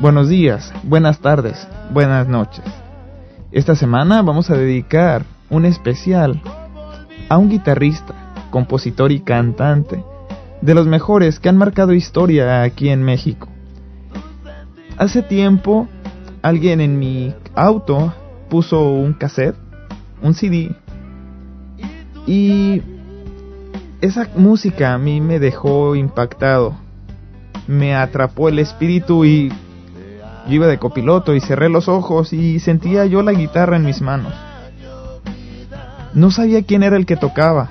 Buenos días, buenas tardes, buenas noches. Esta semana vamos a dedicar un especial a un guitarrista, compositor y cantante de los mejores que han marcado historia aquí en México. Hace tiempo alguien en mi auto puso un cassette, un CD, y esa música a mí me dejó impactado, me atrapó el espíritu y yo iba de copiloto y cerré los ojos y sentía yo la guitarra en mis manos. No sabía quién era el que tocaba.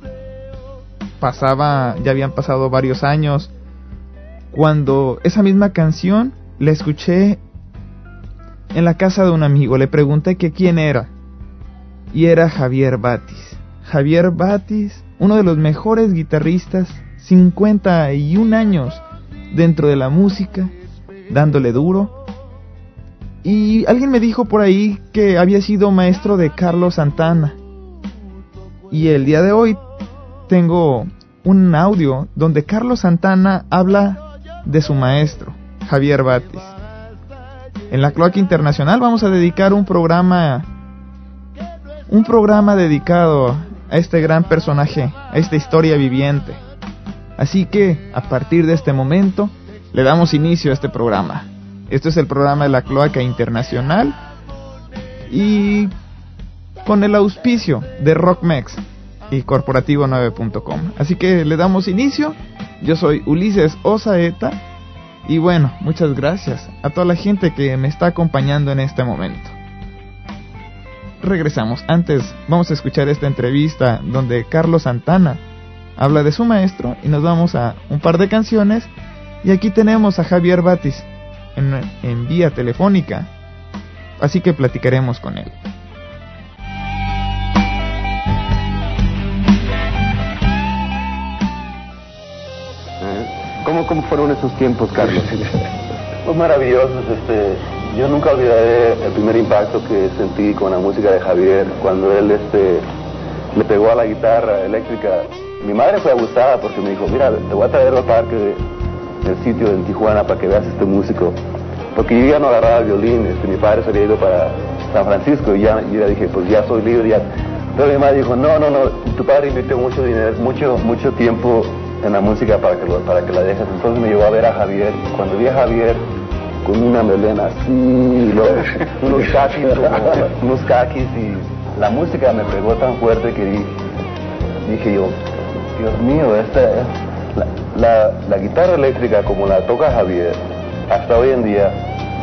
Ya habían pasado varios años cuando esa misma canción la escuché en la casa de un amigo. Le pregunté que quién era y era Javier Batis. Javier Batis, uno de los mejores guitarristas, 51 años dentro de la música, dándole duro. Y alguien me dijo por ahí que había sido maestro de Carlos Santana. Y el día de hoy tengo un audio donde Carlos Santana habla de su maestro, Javier Batis. En la Cloaca Internacional vamos a dedicar un programa dedicado a este gran personaje, a esta historia viviente. Así que, a partir de este momento, le damos inicio a este programa. Este es el programa de la Cloaca Internacional y con el auspicio de Rockmex y Corporativo9.com. Así que le damos inicio. Yo soy Ulises Osaeta y bueno, muchas gracias a toda la gente que me está acompañando en este momento. Regresamos. Antes vamos a escuchar esta entrevista donde Carlos Santana habla de su maestro y nos vamos a un par de canciones. Y aquí tenemos a Javier Batis en vía telefónica, así que platicaremos con él. ¿Cómo fueron esos tiempos, Carlos? Pues maravillosos. Yo nunca olvidaré el primer impacto que sentí con la música de Javier cuando él le pegó a la guitarra eléctrica. Mi madre fue agustada porque me dijo, mira, te voy a traer al parque del sitio en Tijuana para que veas este músico, porque yo ya no agarraba el violín. Mi padre se había ido para San Francisco y yo ya dije, pues ya soy libre ya. Pero mi madre dijo, no, tu padre invirtió mucho dinero, mucho tiempo en la música para que la dejes. Entonces me llevó a ver a Javier. Cuando vi a Javier con una melena así, y luego unos caquis, y la música me pegó tan fuerte que dije yo, Dios mío, la guitarra eléctrica como la toca Javier hasta hoy en día,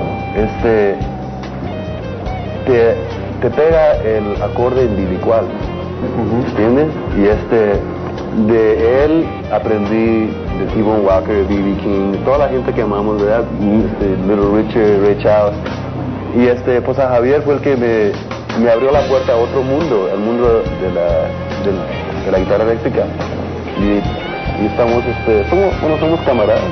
te pega el acorde umbilical, ¿entiendes? Y de él aprendí de T-Bone Walker, B.B. King, toda la gente que amamos, ¿verdad? Little Richard, Ray Charles. Y pues a Javier fue el que me abrió la puerta a otro mundo, el mundo de la guitarra eléctrica. Y estamos, somos camaradas.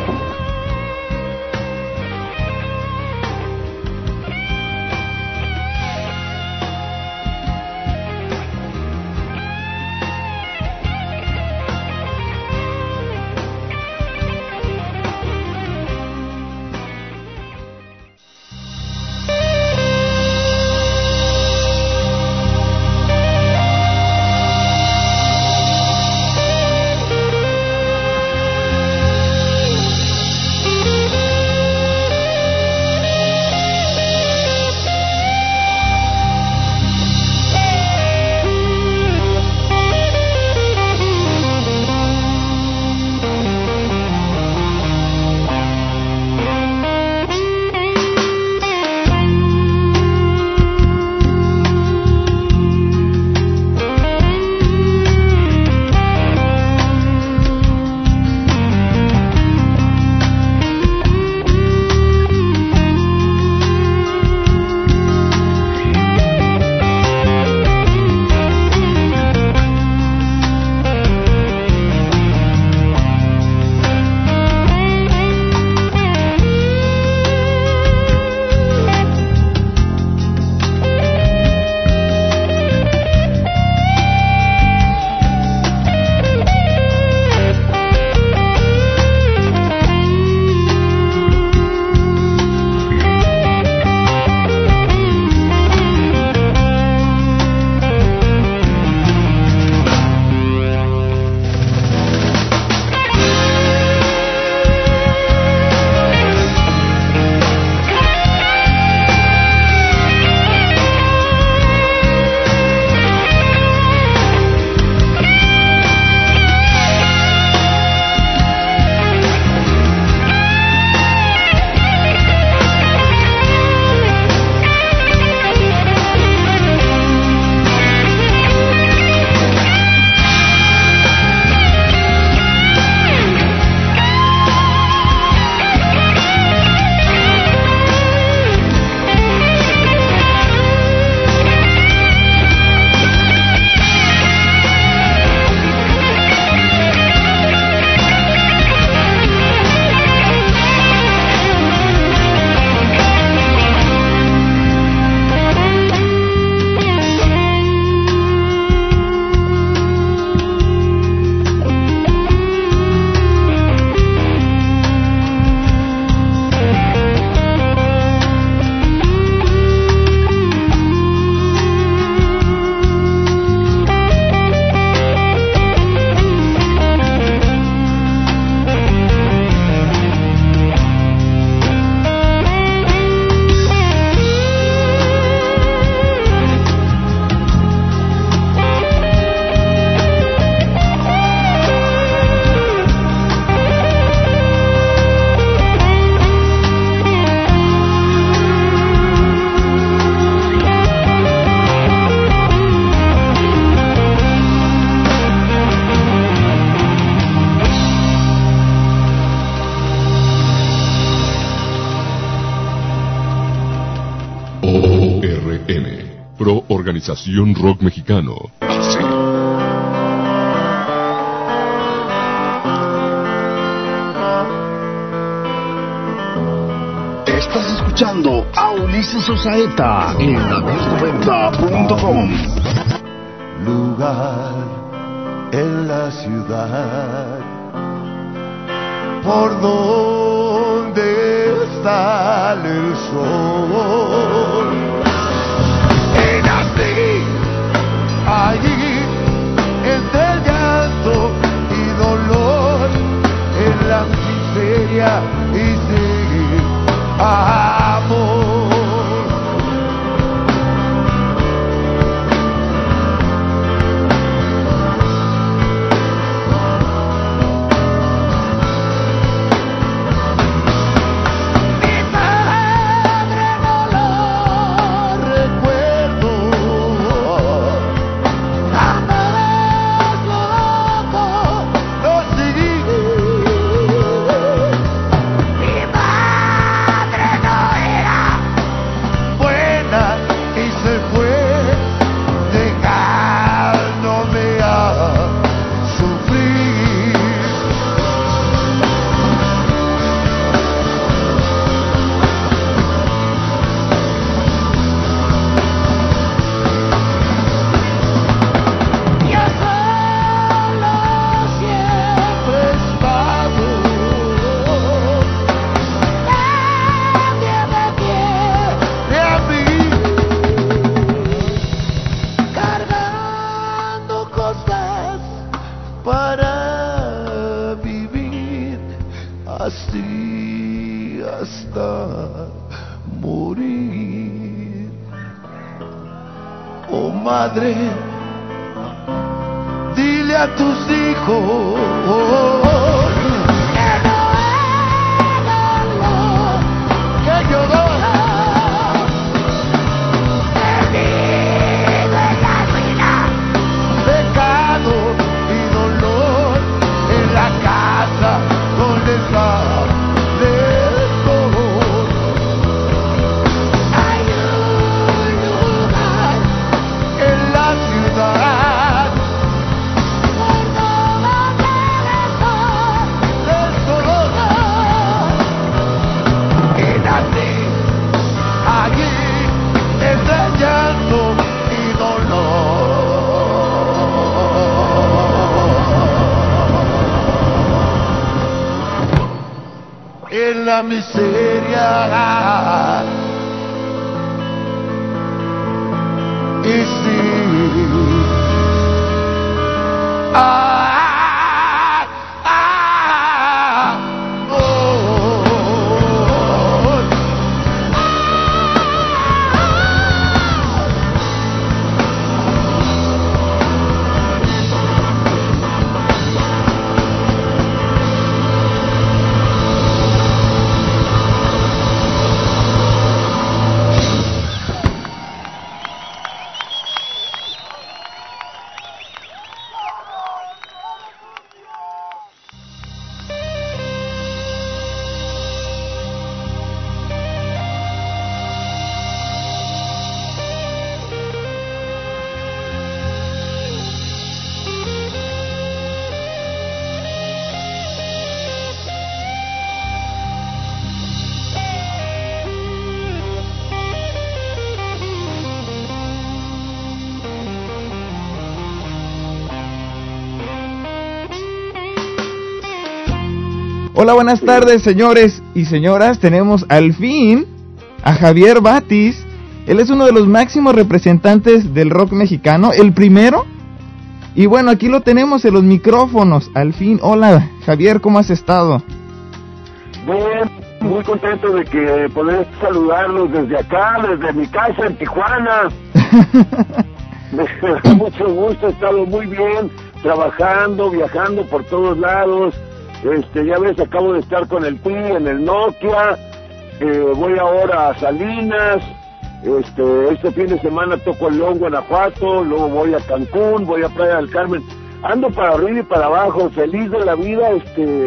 Organización Rock Mexicano. Sí. Estás escuchando a Ulises Osaeta en la1090.com. Lugar en la ciudad por donde sale el sol. Nací allí entre llanto y dolor, en la miseria y sin amor. Madre, dile a tus hijos que no hagan lo que yo doy, perdido en la ruina, pecado y dolor, en la casa donde sale el sol. Hay un lugar en la ciudad por donde el sol, y nací allí entre llanto y dolor, en la miseria y sí. Hola, buenas tardes, señores y señoras. Tenemos al fin a Javier Batis. Él es uno de los máximos representantes del rock mexicano, el primero. Y bueno, aquí lo tenemos en los micrófonos, al fin. Hola, Javier, ¿cómo has estado? Bien, muy contento de que poder saludarlos desde acá, desde mi casa en Tijuana. Me da mucho gusto, he estado muy bien, trabajando, viajando por todos lados. Ya ves, acabo de estar con el PRI en el Nokia, voy ahora a Salinas, este fin de semana toco en León, Guanajuato, luego voy a Cancún, voy a Playa del Carmen, ando para arriba y para abajo, feliz de la vida,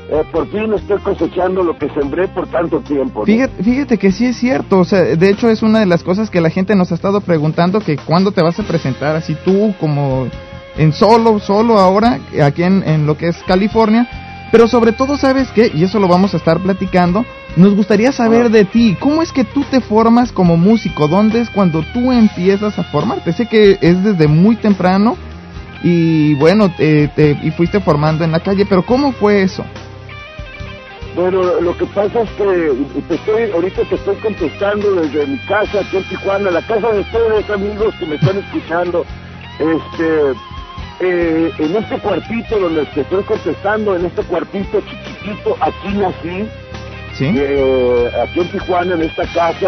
por fin estoy cosechando lo que sembré por tanto tiempo, ¿no? Fíjate que sí es cierto, o sea, de hecho es una de las cosas que la gente nos ha estado preguntando, que cuándo te vas a presentar así tú como en solo ahora, aquí en lo que es California, pero sobre todo, ¿sabes qué? Y eso lo vamos a estar platicando, nos gustaría saber de ti, ¿cómo es que tú te formas como músico? ¿Dónde es cuando tú empiezas a formarte? Sé que es desde muy temprano y bueno, y fuiste formando en la calle, pero ¿cómo fue eso? Bueno, lo que pasa es que ahorita te estoy contestando desde mi casa aquí en Tijuana, la casa de ustedes, amigos que me están escuchando. En este cuartito donde te estoy contestando, en este cuartito chiquitito, aquí nací, ¿sí? Aquí en Tijuana, en esta casa.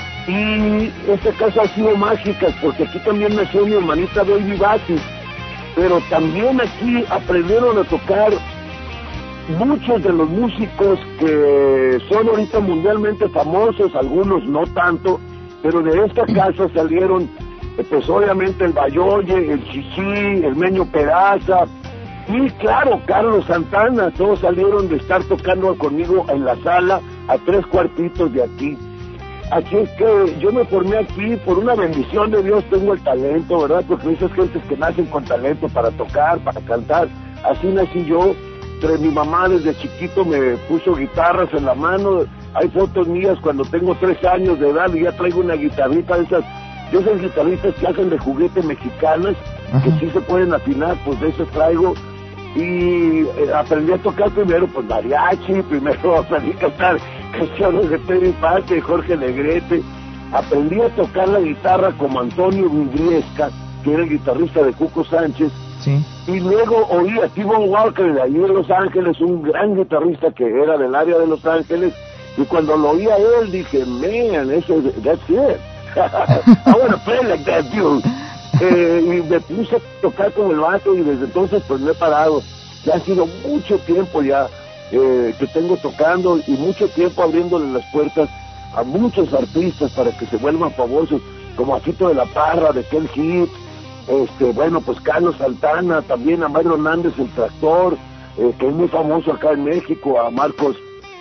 Y esta casa ha sido mágica porque aquí también nació mi hermanita Baby Batis, pero también aquí aprendieron a tocar muchos de los músicos que son ahorita mundialmente famosos, algunos no tanto, pero de esta casa salieron, pues obviamente el Bayoye, el Chichi, el Meño Peraza, y claro, Carlos Santana, todos salieron de estar tocando conmigo en la sala a 3 cuartitos de aquí. Así es que yo me formé aquí por una bendición de Dios, tengo el talento, ¿verdad? Porque hay esas gentes que nacen con talento para tocar, para cantar, así nací yo. Mi mamá desde chiquito me puso guitarras en la mano, hay fotos mías cuando tengo 3 años de edad y ya traigo una guitarrita de esas guitarritas que hacen de juguete mexicanas, que sí se pueden afinar, pues de eso traigo. Y aprendí a tocar primero pues mariachi, primero aprendí a cantar canciones de Pedro Infante, de Jorge Negrete, aprendí a tocar la guitarra como Antonio Vibriesca, que era el guitarrista de Cuco Sánchez. Sí. Y luego oí a T-Bone Walker de allí de Los Ángeles, un gran guitarrista que era del área de Los Ángeles, y cuando lo oí a él dije, man, that's it. I want to play like that dude. Y me puse a tocar con el vato y desde entonces pues no he parado. Ya ha sido mucho tiempo ya que tengo tocando y mucho tiempo abriéndole las puertas a muchos artistas para que se vuelvan famosos, como a Tito de la Parra, de Ken Hit, bueno, pues Carlos Santana, también a Mario Hernández el Tractor, que es muy famoso acá en México, a Marcos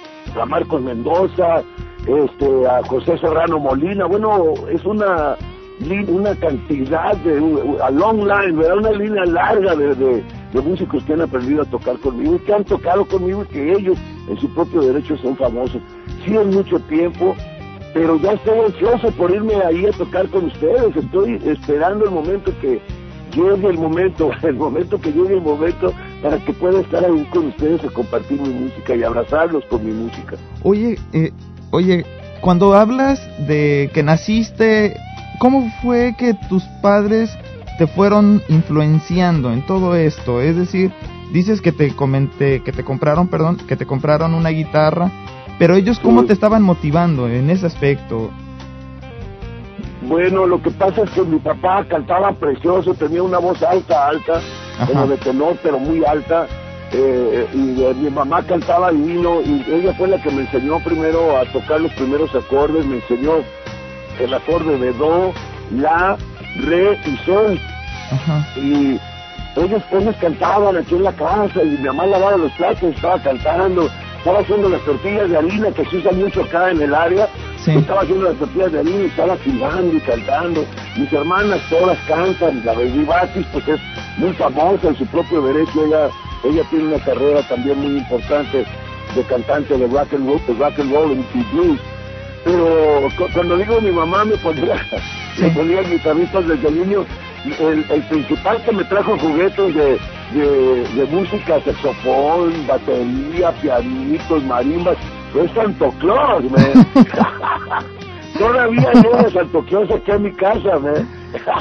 Mendoza, a José Serrano Molina. Bueno, es una cantidad a long line, ¿verdad? Una línea larga de músicos que han aprendido a tocar conmigo y que han tocado conmigo y que ellos en su propio derecho son famosos. Sí es mucho tiempo, pero ya estoy ansioso por irme ahí a tocar con ustedes. Estoy esperando el momento que llegue el momento para que pueda estar ahí con ustedes a compartir mi música y abrazarlos con mi música. Oye, cuando hablas de que naciste, ¿cómo fue que tus padres te fueron influenciando en todo esto? Es decir, dices que te compraron una guitarra, pero ellos ¿cómo te estaban motivando en ese aspecto? Bueno, lo que pasa es que mi papá cantaba precioso, tenía una voz alta, como de tenor, pero muy alta, y mi mamá cantaba divino, y ella fue la que me enseñó primero a tocar los primeros acordes, me enseñó el acorde de do, la, re y sol. Y ellos cantaban aquí en la casa y mi mamá lavaba los platos, estaba cantando, estaba haciendo las tortillas de harina que se usan mucho acá en el área. Sí. Estaba haciendo las tortillas de harina y estaba silbando y cantando. Mis hermanas todas cantan, la Baby Batis pues es muy famosa en su propio derecho, ella tiene una carrera también muy importante de cantante de rock and roll y blues. Pero cuando digo mi mamá me ponía guitarristas desde niño. El principal que me trajo juguetes de música, saxofón, batería, pianitos, marimbas, fue Santo Claus, man. Todavía llega Santo Claus aquí a mi casa, man.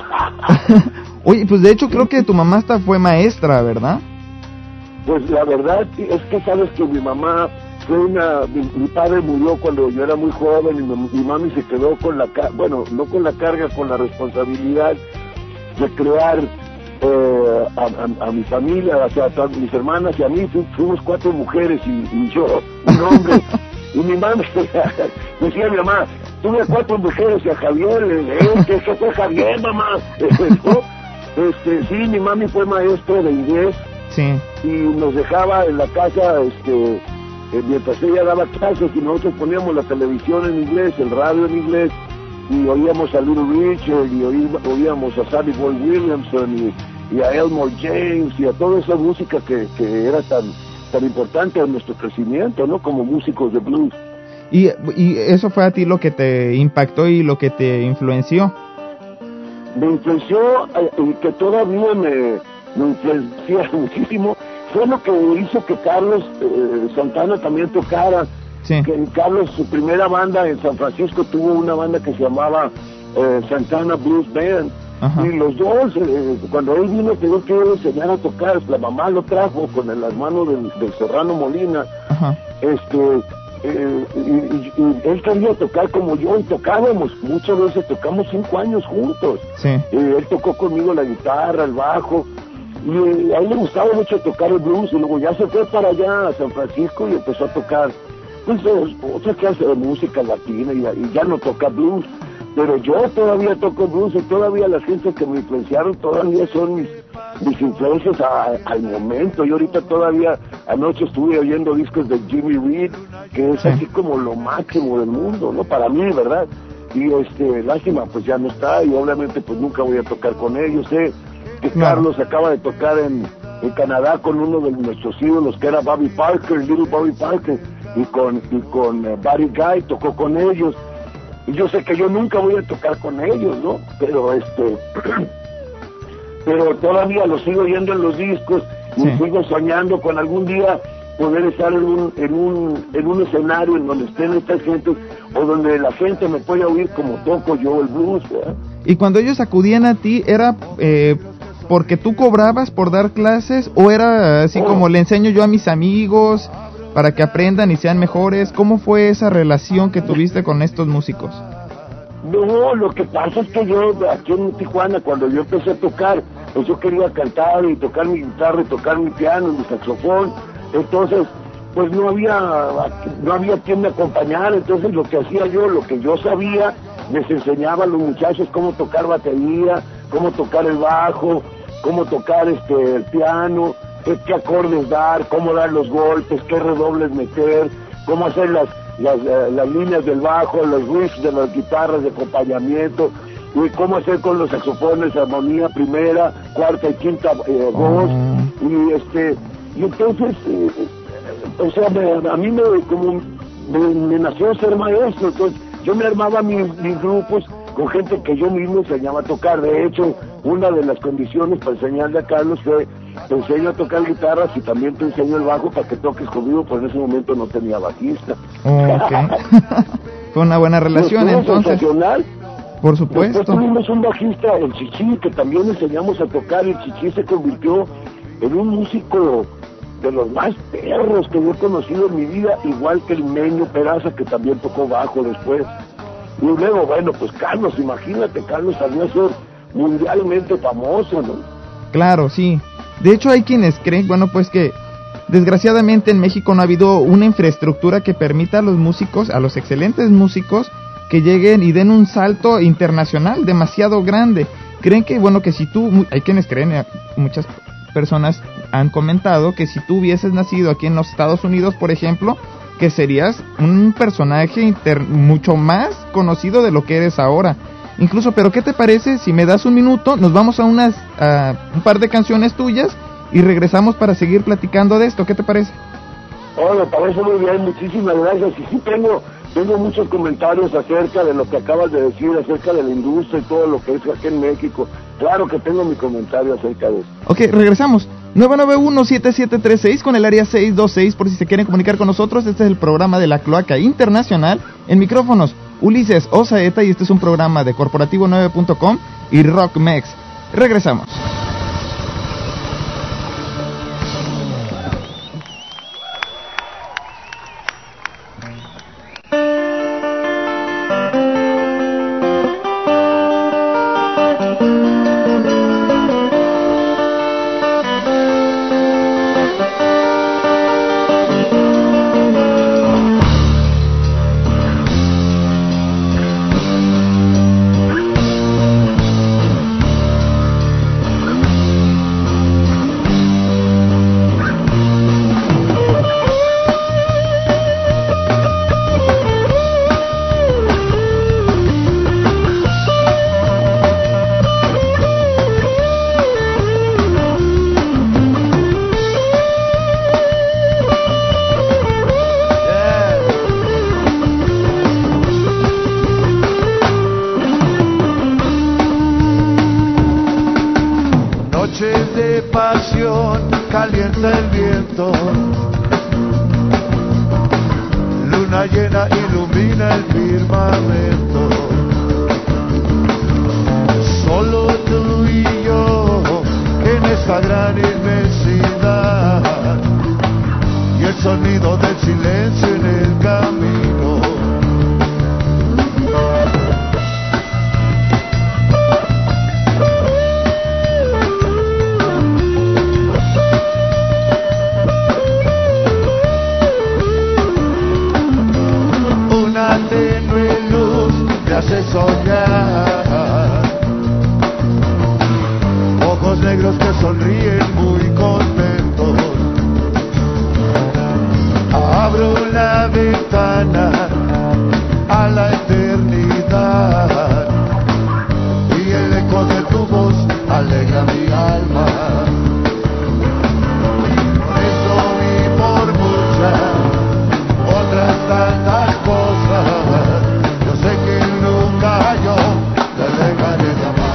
Oye, pues de hecho creo que tu mamá hasta fue maestra, ¿verdad? Pues la verdad es que sabes que mi mamá mi padre murió cuando yo era muy joven y mi mami se quedó con no con la carga, con la responsabilidad de crear a mi familia, o sea, a mis hermanas y a mí. Fuimos 4 mujeres y yo, un hombre. Y mi mamá decía a mi mamá, tuve 4 mujeres y a Javier, que fue Javier, mamá. Sí, mi mami fue maestra de inglés. Sí. y nos dejaba en la casa, mientras ella daba clases, y nosotros poníamos la televisión en inglés, el radio en inglés, y oíamos a Little Richard, y oíamos a Sammy Boy Williamson, y a Elmore James, y a toda esa música que era tan importante en nuestro crecimiento, ¿no? Como músicos de blues. Y eso fue a ti lo que te impactó y lo que te influenció. Me influenció, y que todavía me influencia muchísimo, fue lo que hizo que Carlos Santana también tocara. Sí. Que Carlos, su primera banda en San Francisco, tuvo una banda que se llamaba Santana Blues Band. Ajá. Y los dos, cuando él vino, tuvo que enseñar a tocar. La mamá lo trajo con el hermano del Serrano Molina. Ajá. Y él quería tocar como yo, y tocábamos, muchas veces tocamos 5 años juntos. Sí. Él tocó conmigo la guitarra, el bajo, y a él le gustaba mucho tocar el blues, y luego ya se fue para allá a San Francisco y empezó a tocar pues otra clase de música latina, y ya no toca blues, pero yo todavía toco blues, y todavía las gentes que me influenciaron todavía son mis influencias al momento. Yo ahorita todavía, anoche estuve oyendo discos de Jimmy Reed, que es así como lo máximo del mundo, ¿no? Para mí, ¿verdad? Y lástima, pues ya no está, y obviamente pues nunca voy a tocar con ellos. Sé que Carlos acaba de tocar en Canadá con uno de nuestros ídolos, que era Bobby Parker, Little Bobby Parker, y con Buddy Guy tocó con ellos. Y yo sé que yo nunca voy a tocar con ellos, ¿no? Pero pero todavía los sigo oyendo en los discos, y sigo soñando con algún día poder estar en un escenario en donde estén estas gentes, o donde la gente me pueda oír como toco yo el blues, ¿verdad? Y cuando ellos acudían a ti, ¿era porque tú cobrabas por dar clases, o era así como le enseño yo a mis amigos para que aprendan y sean mejores? ¿Cómo fue esa relación que tuviste con estos músicos? No, lo que pasa es que yo aquí en Tijuana, cuando yo empecé a tocar, pues yo quería cantar y tocar mi guitarra y tocar mi piano y mi saxofón. Entonces pues no había quien me acompañara. Entonces lo que hacía yo, lo que yo sabía, les enseñaba a los muchachos cómo tocar batería, cómo tocar el bajo, cómo tocar el piano, qué acordes dar, cómo dar los golpes, qué redobles meter, cómo hacer las líneas del bajo, los riffs de las guitarras de acompañamiento, y cómo hacer con los saxofones armonía primera, cuarta y quinta voz. Y entonces o sea, a mí me nació ser maestro. Entonces yo me armaba mis grupos con gente que yo mismo enseñaba a tocar. De hecho, una de las condiciones para enseñarle a Carlos fue: te enseño a tocar guitarras y también te enseño el bajo para que toques conmigo, pues en ese momento no tenía bajista. Okay. Fue una buena relación, entonces. Por supuesto. Después tuvimos un bajista, el Chichi, que también enseñamos a tocar, y el Chichi se convirtió en un músico de los más perros que yo he conocido en mi vida, igual que el Meño Peraza, que también tocó bajo después. Y luego, bueno, pues Carlos, imagínate, Carlos salió a ser mundialmente famoso, ¿no? Claro, sí. De hecho, hay quienes creen, bueno, pues que desgraciadamente en México no ha habido una infraestructura que permita a los músicos, a los excelentes músicos, que lleguen y den un salto internacional demasiado grande. Creen que, bueno, que si tú, hay quienes creen, muchas personas han comentado que si tú hubieses nacido aquí en los Estados Unidos, por ejemplo, que serías un personaje mucho más conocido de lo que eres ahora. Incluso, pero ¿qué te parece si me das un minuto? Nos vamos a un par de canciones tuyas y regresamos para seguir platicando de esto. ¿Qué te parece? Me parece muy bien, muchísimas gracias. Y sí tengo muchos comentarios acerca de lo que acabas de decir, acerca de la industria y todo lo que es aquí en México. Claro que tengo mi comentario acerca de eso. Ok, regresamos. 991-7736 con el área 626 por si se quieren comunicar con nosotros. Este es el programa de la Cloaca Internacional. En micrófonos, Ulises Osaeta, y este es un programa de Corporativo9.com y Rockmex. Regresamos. llena ilumina el firmamento. Solo tú y yo en esta gran inmensidad, y el sonido del silencio en el camino. Una tenue luz me hace soñar, ojos negros que sonríen muy contentos. Abro la ventana a la eternidad y el eco de tu voz alegra mi alma. Por eso y por muchas otras tantas cosas, yo sé que nunca yo te dejaré de amar.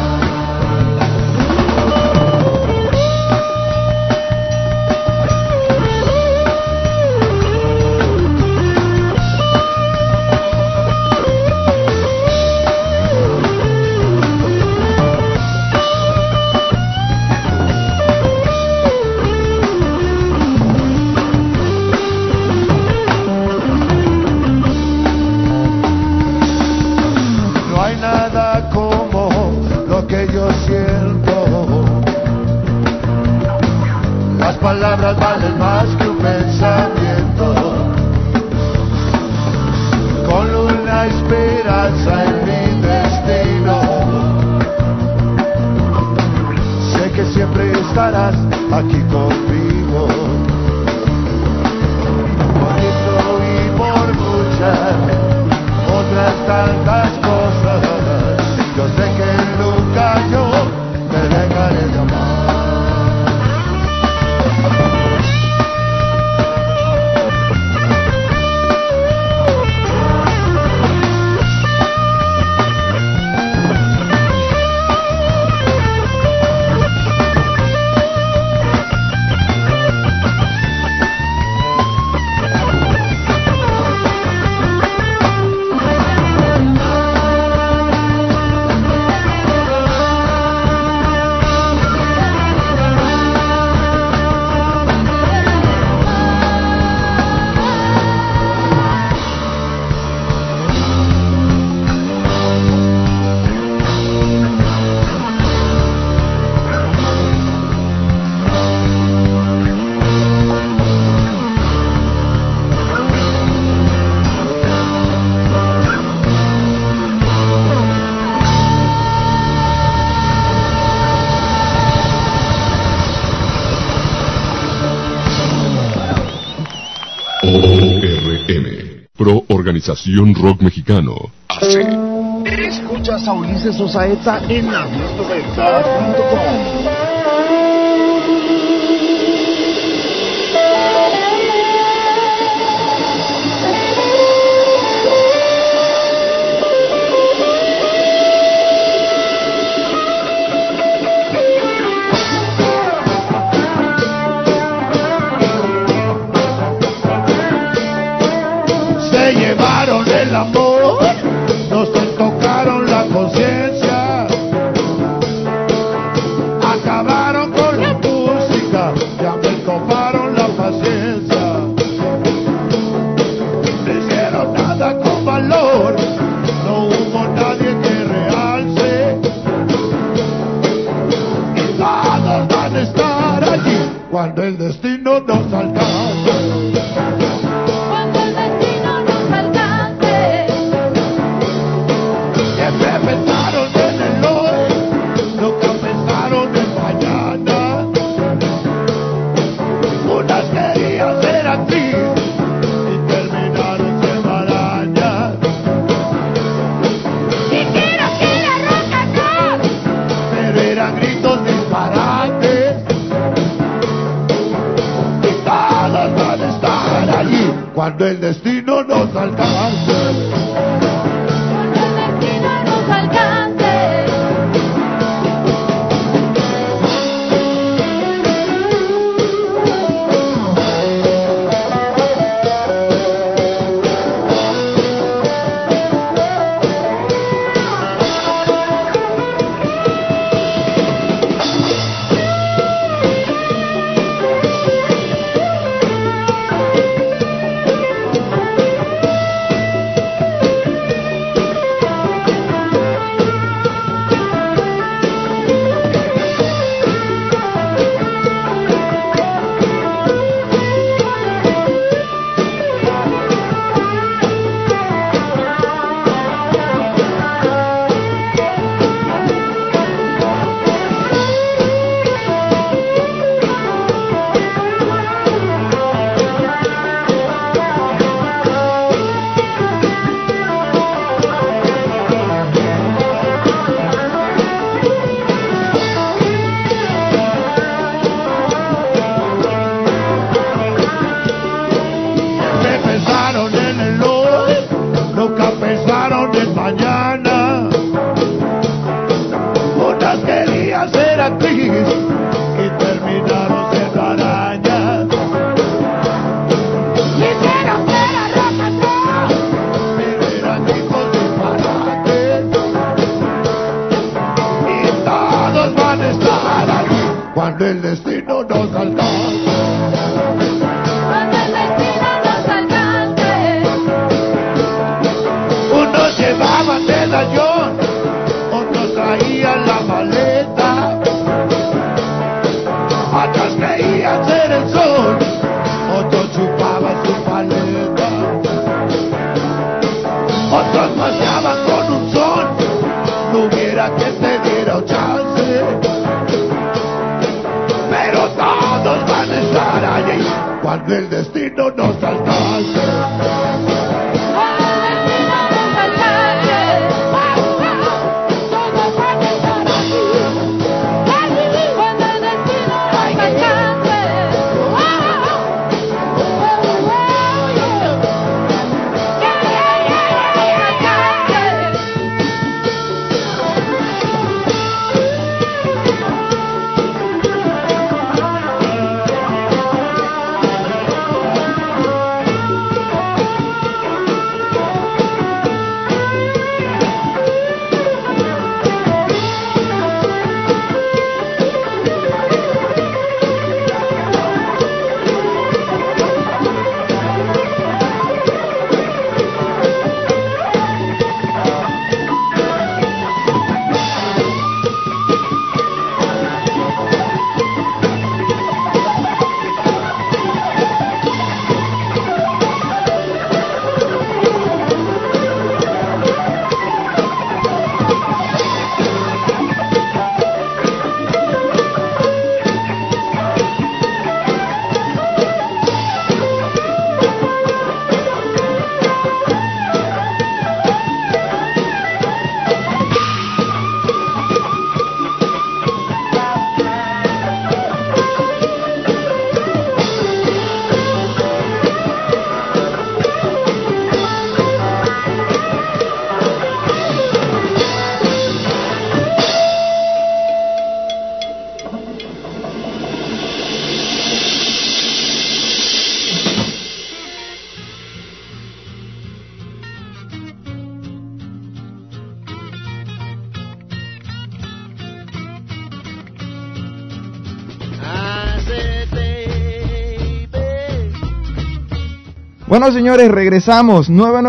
Palabras valen más que un pensamiento, con una esperanza en mi destino. Sé que siempre estarás aquí conmigo. Por eso y por muchas otras tantas cosas, yo sé que nunca yo te dejaré de amar. Pro Organización Rock Mexicano. Hace. Escuchas a Ulises Osaeta en la 90.com. Se llevaron el amor, nos tocaron la conciencia, acabaron con la música, ya me tomaron la paciencia. No hicieron nada con valor, no hubo nadie que realce, y todos van a estar allí cuando el destino nos alcance. Pensaron en el hoy, nunca pensaron en mañana. Unas querían ser actriz y terminaron siendo arañas. Dijeron que era rock and roll, Pero eran gritos disparates. Y todos van a estar allí cuando el destino nos alcance. cuando el destino nos alcance. Cuando el destino nos alcance. Unos llevaban medallón, otros traían la maleta. Atrás creían ser el sol, otros chupaban su paleta. Otros paseaban con un son, no hubiera quien te diera un chance. Pero todos van a estar allí cuando el destino nos alcance. Bueno, señores, regresamos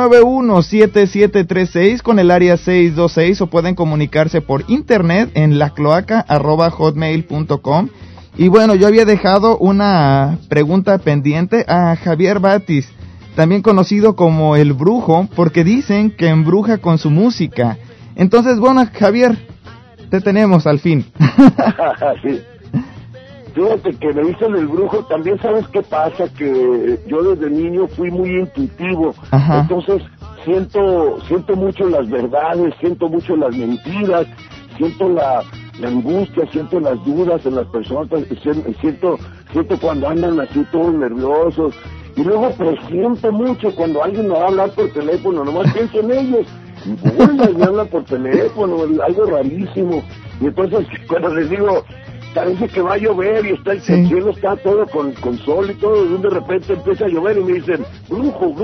991-7736 con el área 626 o pueden comunicarse por internet en lacloaca@hotmail.com. Y bueno, yo había dejado una pregunta pendiente a Javier Batis, también conocido como el Brujo, porque dicen que embruja con su música. Entonces, bueno, Javier, te tenemos al fin. Sí. Fíjate que me dicen el Brujo, también sabes qué pasa, que yo desde niño fui muy intuitivo. Ajá. Entonces siento mucho las verdades, siento mucho las mentiras, siento la angustia, siento las dudas en las personas, siento cuando andan así todos nerviosos, y luego presiento mucho cuando alguien me va a hablar por teléfono, nomás pienso en ellos, me hablan por teléfono, algo rarísimo, y entonces cuando les digo, parece que va a llover y está el cielo está todo con sol y todo, y de repente empieza a llover y me dicen, brujo.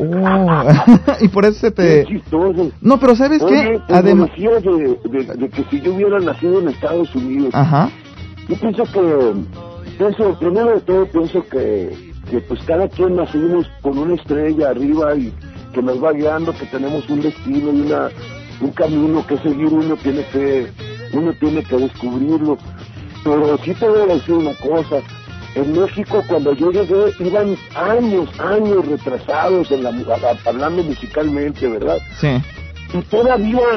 Y por eso se te... Es chistoso. No, pero ¿sabes qué? Además de que si yo hubiera nacido en Estados Unidos, ajá, yo pienso primero de todo pienso que pues cada quien nacimos con una estrella arriba y que nos va guiando, que tenemos un destino y un camino que seguir, uno tiene que descubrirlo. Pero sí te voy a decir una cosa, en México cuando yo llegué iban años retrasados hablando musicalmente, ¿verdad? Sí. Y todavía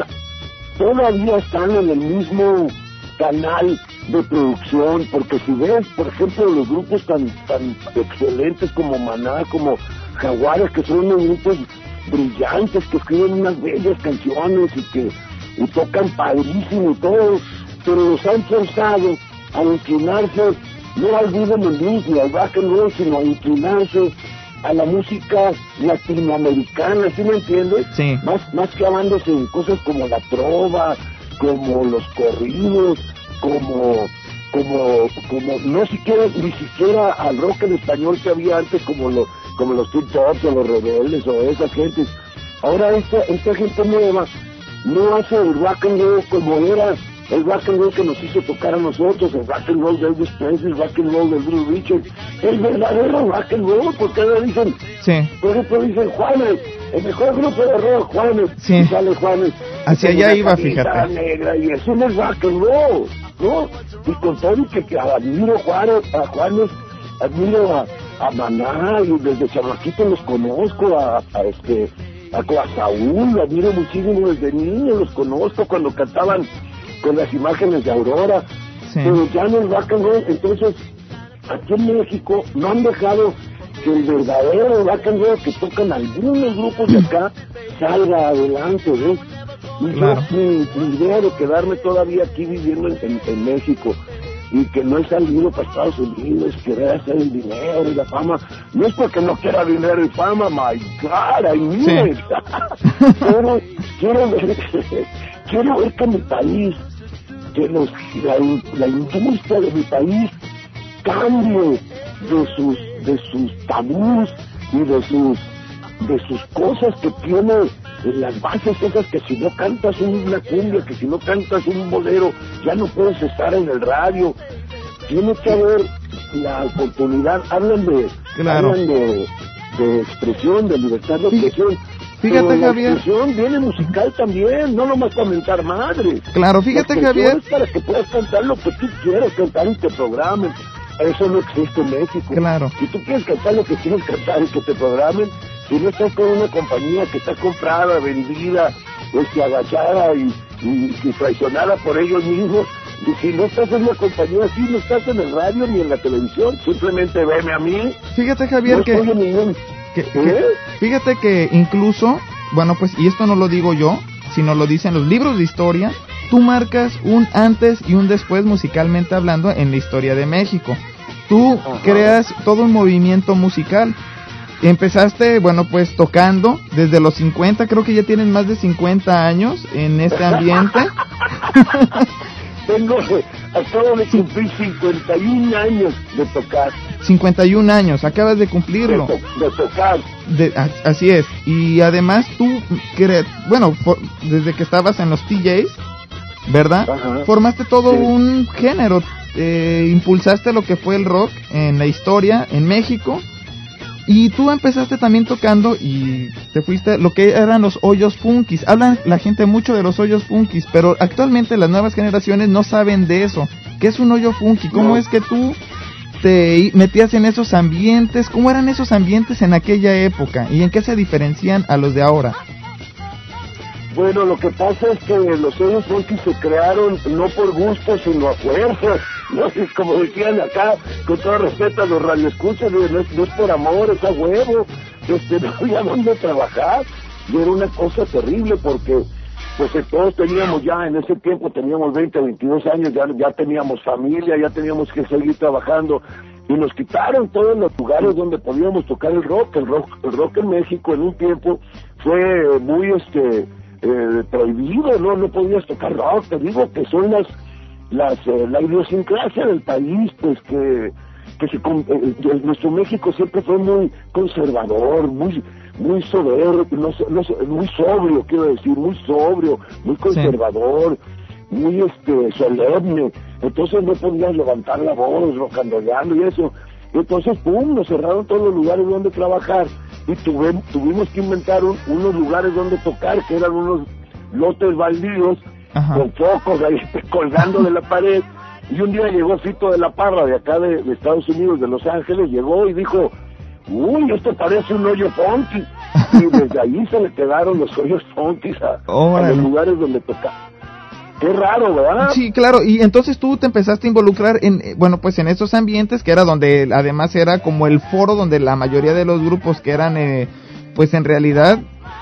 están en el mismo canal de producción, porque si ves, por ejemplo, los grupos tan excelentes como Maná, como Jaguares, que son unos grupos brillantes, que escriben unas bellas canciones y tocan padrísimo y todo, pero los han forzado a inclinarse, no al rhythm and blues ni al rock and roll, sino a inclinarse a la música latinoamericana, ¿sí me entiendes? Sí. Más clavándose en cosas como la trova, como los corridos, como ni siquiera al rock en español que había antes, como los Teen Tops o los Rebeldes o esas gentes. Ahora esta gente nueva no hace el rock and roll como era el rock and roll que nos hizo tocar a nosotros, el rock and roll de Elvis Presley, el rock and roll de Little Richard, el verdadero rock and roll, porque ahora dicen, por ejemplo dicen Juanes, el mejor grupo de rock, Juanes, y sale Juanes. Hacia allá iba, fíjate. Negra, y eso no es rock and roll, ¿no? Y con todo y que admiro a Juanes, admiro a Maná, y desde chamaquito los conozco, a Saúl, lo admiro muchísimo desde niño, los conozco cuando cantaban con las imágenes de Aurora, pero ya no el rock and roll. Entonces aquí en México no han dejado que el verdadero rock and roll que tocan algunos grupos de acá salga adelante, ¿ves? Y yo mi idea de quedarme todavía aquí viviendo en México y que no he salido para Estados Unidos, querer hacer el dinero y la fama, no es porque no quiera dinero y fama, my God, I need it. Pero quiero ver que mi país, que la industria de mi país cambie de sus tabús y de sus cosas que tiene las bases esas, que si no cantas una cumbia, que si no cantas un bolero, ya no puedes estar en el radio. Tiene que haber la oportunidad, hablan de expresión, de libertad de expresión. Fíjate, pero Javier. La expresión viene musical también, no nomás para mentar madres. Claro, fíjate, Javier. Es para que puedas cantar lo que tú quieras cantar y te programen. Eso no existe en México. Claro. Si tú quieres cantar lo que quieres cantar y que te programen, si no estás con una compañía que está comprada, vendida, agachada y traicionada por ellos mismos, y si no estás en una compañía así, no estás en el radio ni en la televisión, simplemente veme a mí. Fíjate, Javier, fíjate que incluso, bueno, pues, y esto no lo digo yo, sino lo dicen los libros de historia, tú marcas un antes y un después musicalmente hablando en la historia de México. Tú creas todo un movimiento musical. Empezaste, bueno, pues tocando desde los 50, creo que ya tienes más de 50 años en este ambiente. Acabo de cumplir 51 años de tocar. 51 años, acabas de cumplirlo. De tocar. Así es. Y además tú, desde que estabas en los TJs, ¿verdad? Formaste todo un género, impulsaste lo que fue el rock en la historia en México. Y tú empezaste también tocando y te fuiste lo que eran los hoyos funkis. Habla la gente mucho de los hoyos funkis, pero actualmente las nuevas generaciones no saben de eso. ¿Qué es un hoyo funky? ¿Cómo es que tú te metías en esos ambientes? ¿Cómo eran esos ambientes en aquella época? ¿Y en qué se diferencian a los de ahora? Bueno, lo que pasa es que los hoyos funky se crearon no por gusto, sino a fuerza. No es como decían acá, con todo respeto a los radioescuchas, no es por amor, es a huevo. No había dónde trabajar. Y era una cosa terrible porque pues todos teníamos ya, en ese tiempo teníamos 20, 22 años, ya teníamos familia, ya teníamos que seguir trabajando. Y nos quitaron todos los lugares donde podíamos tocar el rock. El rock en México en un tiempo fue muy prohibido, no podías tocar rock. Te digo que son la idiosincrasia del país, pues que nuestro México siempre fue muy conservador, muy soberbio, muy sobrio, quiero decir, muy sobrio, muy conservador, muy solemne. Entonces no podías levantar la voz rocandoleando y eso. Entonces pum, nos cerraron todos los lugares donde trabajar y tuvimos que inventar unos lugares donde tocar, que eran unos lotes baldíos con focos ahí colgando de la pared. Y un día llegó Fito de la Parra de acá de Estados Unidos, de Los Ángeles, llegó y dijo: uy, esto parece un hoyo funky. Y desde ahí se le quedaron los hoyos funky a los lugares donde tocaba. Qué raro, ¿verdad? Sí, claro. Y entonces tú te empezaste a involucrar en esos ambientes, que era donde además era como el foro donde la mayoría de los grupos que eran, pues en realidad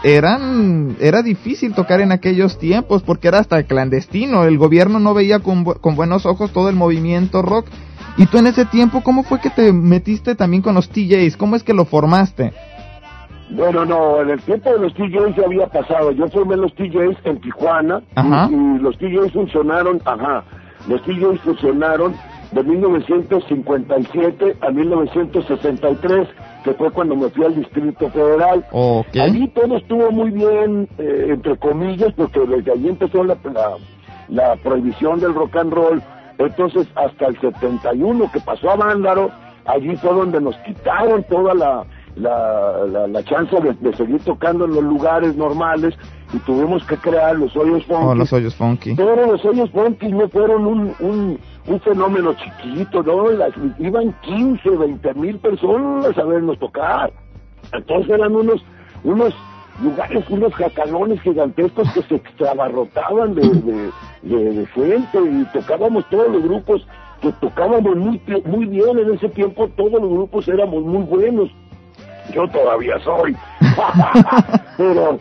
era difícil tocar en aquellos tiempos porque era hasta clandestino. El gobierno no veía con buenos ojos todo el movimiento rock. Y tú en ese tiempo, ¿cómo fue que te metiste también con los TJs? ¿Cómo es que lo formaste? Bueno, no, en el tiempo de los TJs ya había pasado. Yo formé los TJs en Tijuana y los TJs funcionaron, de 1957 a 1963, que fue cuando me fui al Distrito Federal. Okay. Allí todo estuvo muy bien, entre comillas, porque desde allí empezó la prohibición del rock and roll. Entonces hasta el 71 que pasó a Vándaro, allí fue donde nos quitaron toda la chance de seguir tocando en los lugares normales y tuvimos que crear los Hoyos Funky. Los Hoyos Funky. Pero los Hoyos Funky no fueron un fenómeno chiquito, ¿no? Iban 15, 20 mil personas a vernos tocar. Entonces eran unos lugares, unos jacalones gigantescos que se extrabarrotaban de gente, y tocábamos todos los grupos, que tocábamos muy bien en ese tiempo. Todos los grupos éramos muy buenos. Yo todavía soy. Pero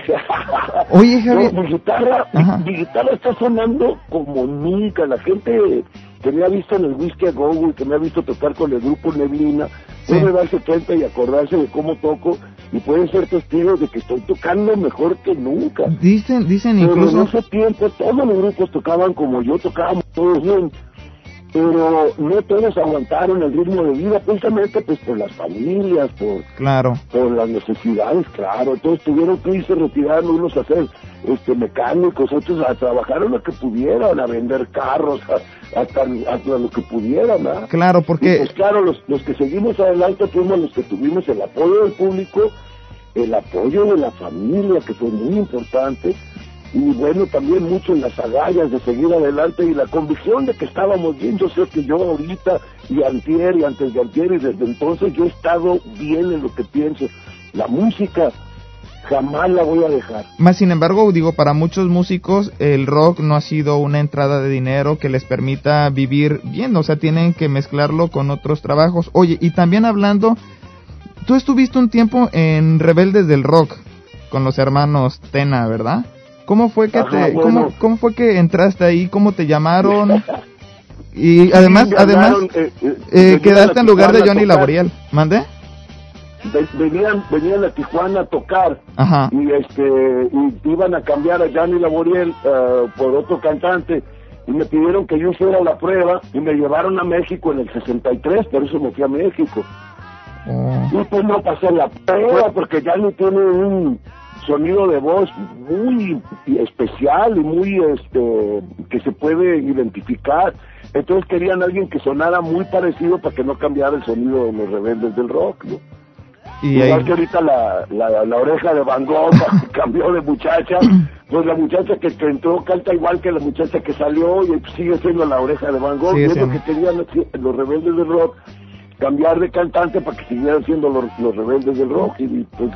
oye, Javier, mi guitarra está sonando como nunca. La gente que me ha visto en el Whisky a Go-Go y que me ha visto tocar con el grupo Neblina puede darse cuenta y acordarse de cómo toco, y pueden ser testigos de que estoy tocando mejor que nunca. Dicen pero incluso... en ese tiempo todos los grupos tocaban como yo, tocábamos todos bien, pero no todos aguantaron el ritmo de vida, precisamente pues por las familias, por las necesidades, claro. Entonces tuvieron que irse retirando, unos a ser mecánicos, otros a trabajar en lo que pudieran, a vender carros, hasta lo que pudieran, ¿verdad? Claro, porque... Y pues claro, los que seguimos adelante fuimos los que tuvimos el apoyo del público, el apoyo de la familia, que fue muy importante, y bueno, también mucho en las agallas de seguir adelante y la convicción de que estábamos bien. Yo sé que yo ahorita y antier y antes de antier y desde entonces yo he estado bien en lo que pienso. La música jamás la voy a dejar. Más sin embargo, digo, para muchos músicos el rock no ha sido una entrada de dinero que les permita vivir bien, o sea, tienen que mezclarlo con otros trabajos. Oye, y también hablando, tú estuviste un tiempo en Rebeldes del Rock con los hermanos Tena, ¿verdad? ¿Cómo fue que cómo fue que entraste ahí? ¿Cómo te llamaron? Y además quedaste en lugar de Johnny Laboriel. ¿Mande? Venían a Tijuana a tocar. Ajá. Y iban a cambiar a Johnny Laboriel por otro cantante, y me pidieron que yo hiciera la prueba y me llevaron a México en el 63, por eso me fui a México. Y pues no pasé la prueba porque Johnny tiene un sonido de voz muy especial y muy que se puede identificar. Entonces querían a alguien que sonara muy parecido para que no cambiara el sonido de los Rebeldes del Rock, ¿no? Igual que ahorita la oreja de Van Gogh cambió de muchacha, pues la muchacha que entró canta igual que la muchacha que salió, y sigue siendo la oreja de Van Gogh. Y es lo que querían los Rebeldes del Rock, cambiar de cantante para que siguieran siendo los Rebeldes del Rock. Y pues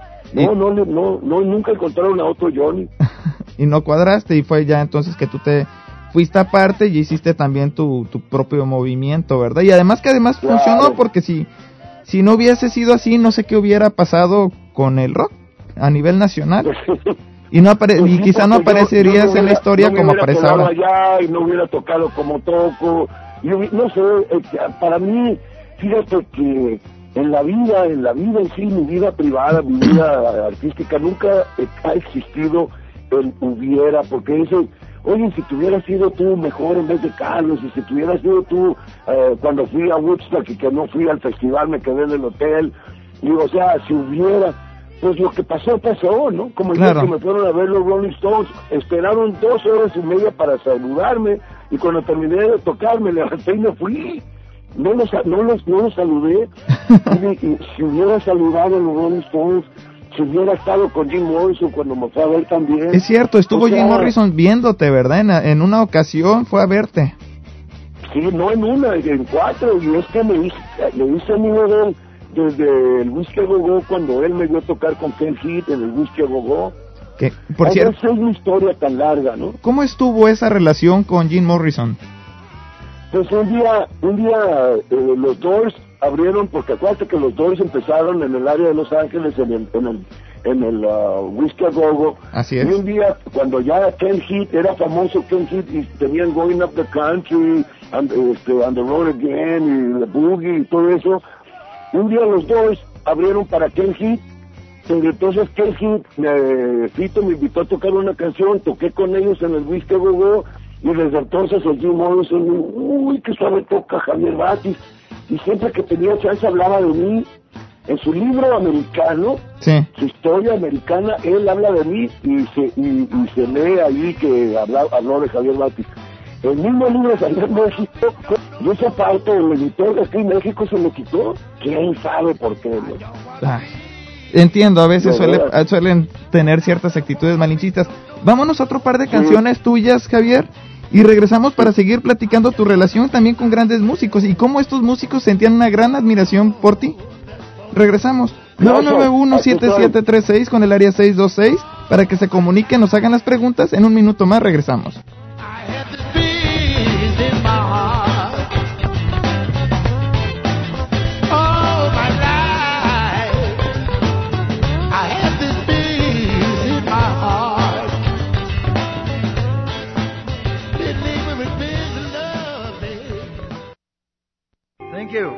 no, nunca encontraron a otro Johnny. Y no cuadraste, y fue ya entonces que tú te fuiste aparte y hiciste también tu propio movimiento, ¿verdad? Y además claro, funcionó, porque si no hubiese sido así, no sé qué hubiera pasado con el rock a nivel nacional. Y quizá no aparecerías en la historia como aparece ahora. Allá y no hubiera tocado como toco. No sé, para mí, fíjate que en la vida en sí, mi vida privada, mi vida artística, nunca ha existido el hubiera, porque eso, oye, si te hubieras sido tú mejor en vez de Carlos, y si te hubieras sido tú cuando fui a Woodstock y que no fui al festival, me quedé en el hotel, digo, o sea, si hubiera, pues lo que pasó, ¿no? Como el día que me fueron a ver los Rolling Stones, esperaron 2 horas y media para saludarme, y cuando terminé de tocar me levanté y me fui. No los saludé. Y si hubiera saludado a los Rolling Stones, si hubiera estado con Jim Morrison cuando me fue a ver también. Es cierto, estuvo Jim Morrison viéndote, ¿verdad? En una ocasión fue a verte. Sí, no en una, en 4, y es que le hice amigo de él desde el Whisky a Go-Go, cuando él me dio a tocar con Ken Heath en el Whisky a Go-Go. Que, por cierto, esa es una historia tan larga, ¿no? ¿Cómo estuvo esa relación con Jim Morrison? Pues un día los Doors abrieron, porque acuérdate que los Doors empezaron en el área de Los Ángeles, en el Whisky a Go-Go. Así es. Y un día, cuando ya Ken Heath, era famoso Ken Heath, y tenían Going Up the Country, and the Road Again, y The Boogie, y todo eso, un día los Doors abrieron para Ken Heath. Entonces Ken Heath, Fito me invitó a tocar una canción, toqué con ellos en el Whisky a Go-Go, y desde entonces el Jim Morrison, uy, que suave toca Javier Batis, y siempre que tenía chance hablaba de mí, En su libro americano, Sí. su historia americana, él habla de mí y se lee ahí que habló de Javier Batis. El mismo libro salió en México y esa parte del editor de aquí en México se lo quitó. ¿Quién sabe por qué? ¿No? Ay, entiendo, a veces De verdad. suelen tener ciertas actitudes malinchistas. Vámonos a otro par de canciones tuyas, Javier, y regresamos para seguir platicando tu relación también con grandes músicos y cómo estos músicos sentían una gran admiración por ti. Regresamos. Gracias. 991-7736 con el área 626 para que se comuniquen, nos hagan las preguntas. En un minuto más regresamos. Thank you.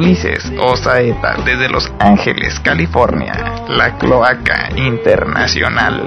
Ulises Osaeta desde Los Ángeles, California, la cloaca internacional.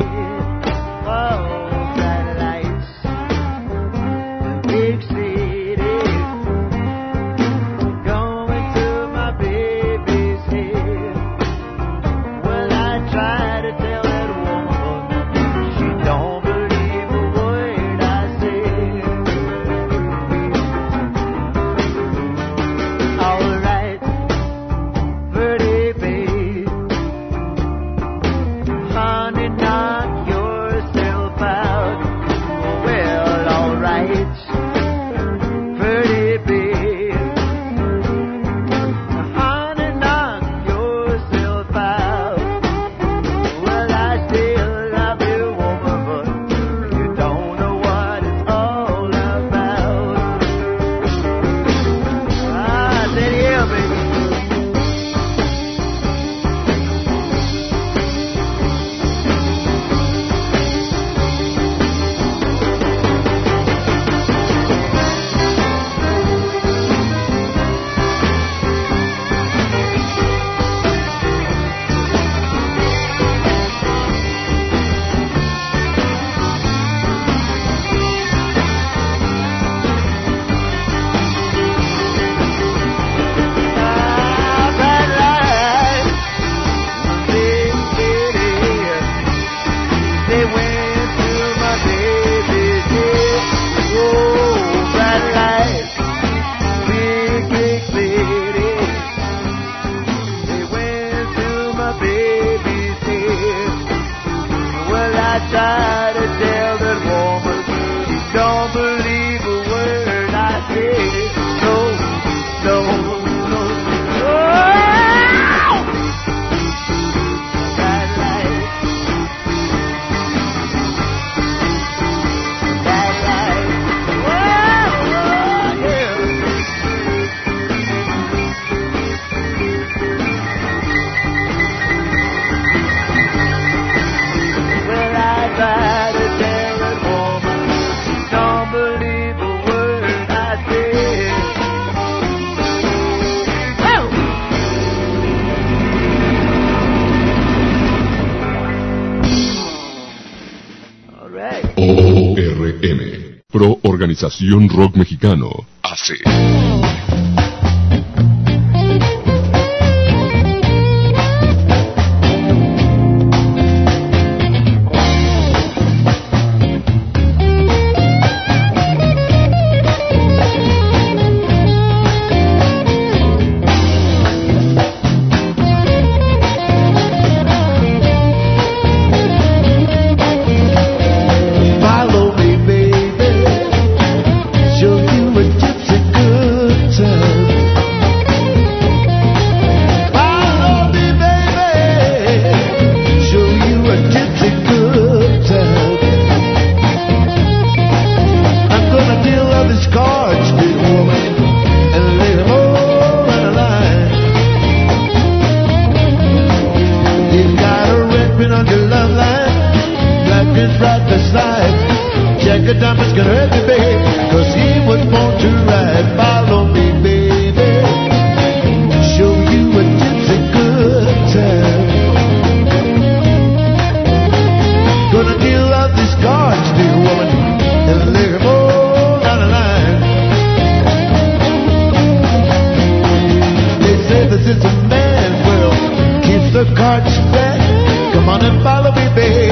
ORM, Pro Organización Rock Mexicano, AC.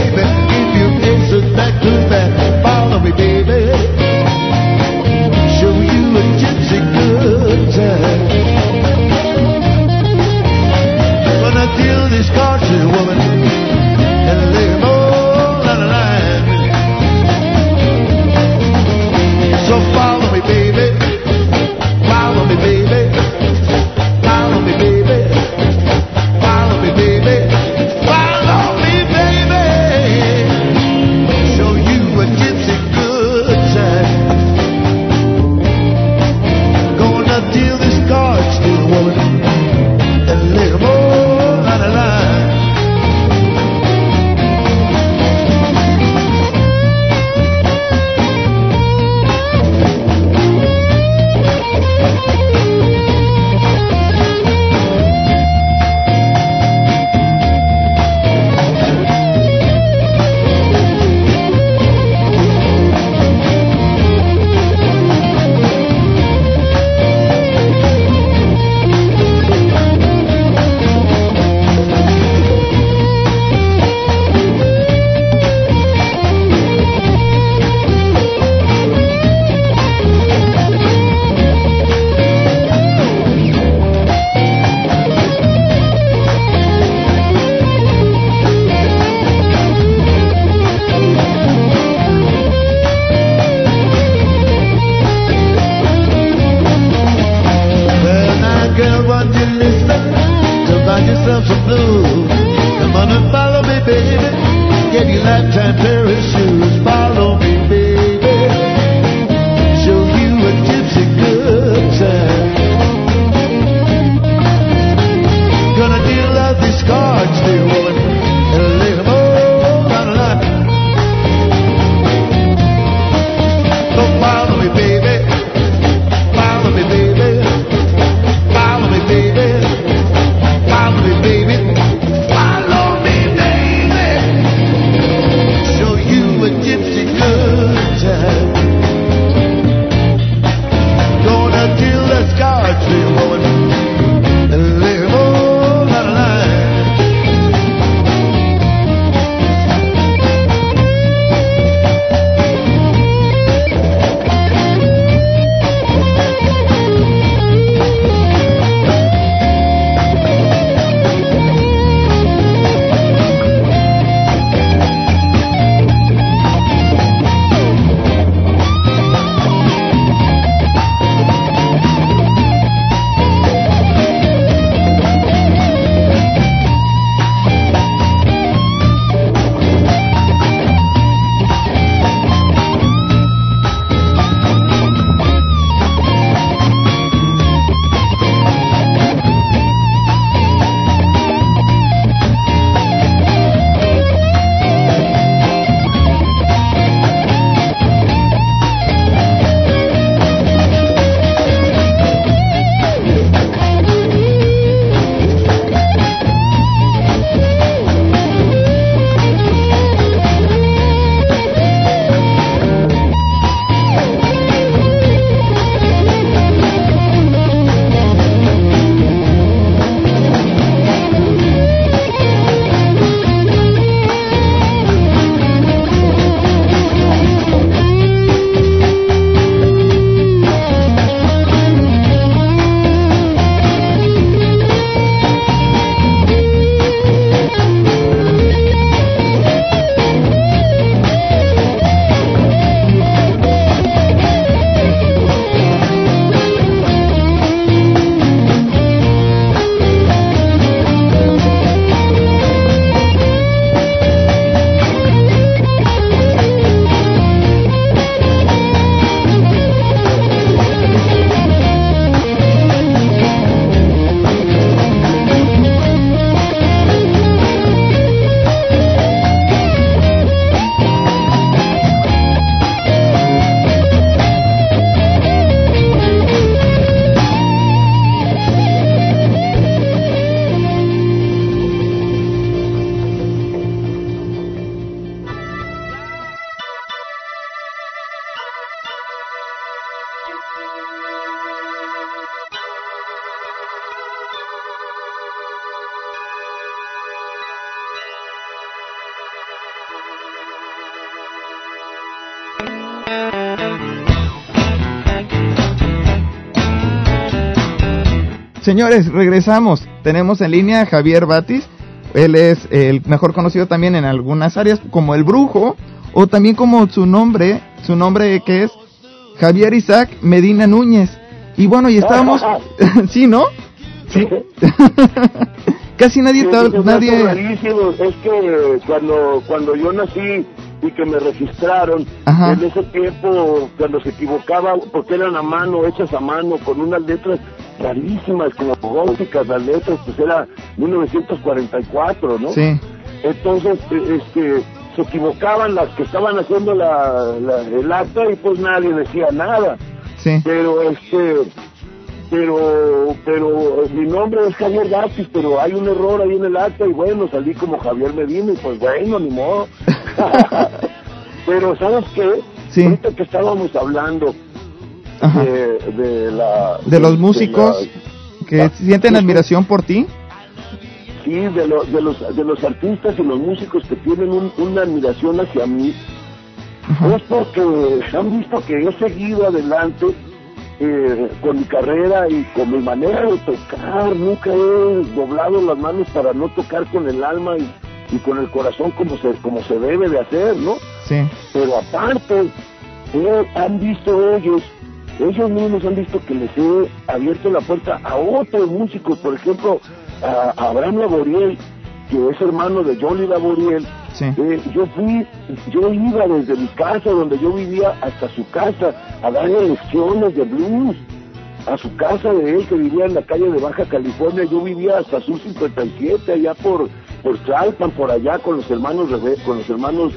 Show baby. Get your lifetime pair of shoes. Follow me, baby. Show you a gypsy good time. Gonna deal out these cards, dear woman, and lay them all down the line. So follow me, baby. Follow me, baby. Follow me, baby. Follow me, baby. Follow me, baby. Show you a gypsy good time. Gonna deal the cards, dear woman, and lay them all down the line. Señores, regresamos. Tenemos en línea a Javier Batis. Él es el mejor conocido también en algunas áreas como el Brujo, o también como su nombre que es Javier Isaac Medina Núñez. Y bueno, y estábamos... ¿Sí, no? Sí. Casi nadie... nadie... Rarísimo. Es que cuando yo nací y que me registraron, ajá, en ese tiempo, cuando se equivocaba, porque eran a mano, hechas a mano, con unas letras rarísimas, como góticas, las letras, pues era 1944, ¿no? Sí. Entonces, se equivocaban las que estaban haciendo el acta y pues nadie decía nada. Sí. Pero mi nombre es Javier Batis, pero hay un error ahí en el acta y bueno, salí como Javier Medina y pues bueno, ni modo. Pero ¿sabes qué? Sí. Ahorita que estábamos hablando de los músicos que sienten admiración por ti. Sí, de los artistas y los músicos que tienen una admiración hacia mí. Ajá. Es porque han visto que he seguido adelante con mi carrera y con mi manera de tocar. Nunca he doblado las manos para no tocar con el alma y con el corazón como se debe de hacer, ¿no? Sí. Pero aparte, han visto ellos mismos han visto que les he abierto la puerta a otros músicos, por ejemplo, a Abraham Laboriel, que es hermano de Johnny Laboriel, Sí. Yo iba desde mi casa, donde yo vivía, hasta su casa, a darle lecciones de blues. A su casa de él, que vivía en la calle de Baja California. Yo vivía hasta Sur 57, allá por Tlalpan, por allá, con los hermanos rebeldes, con los hermanos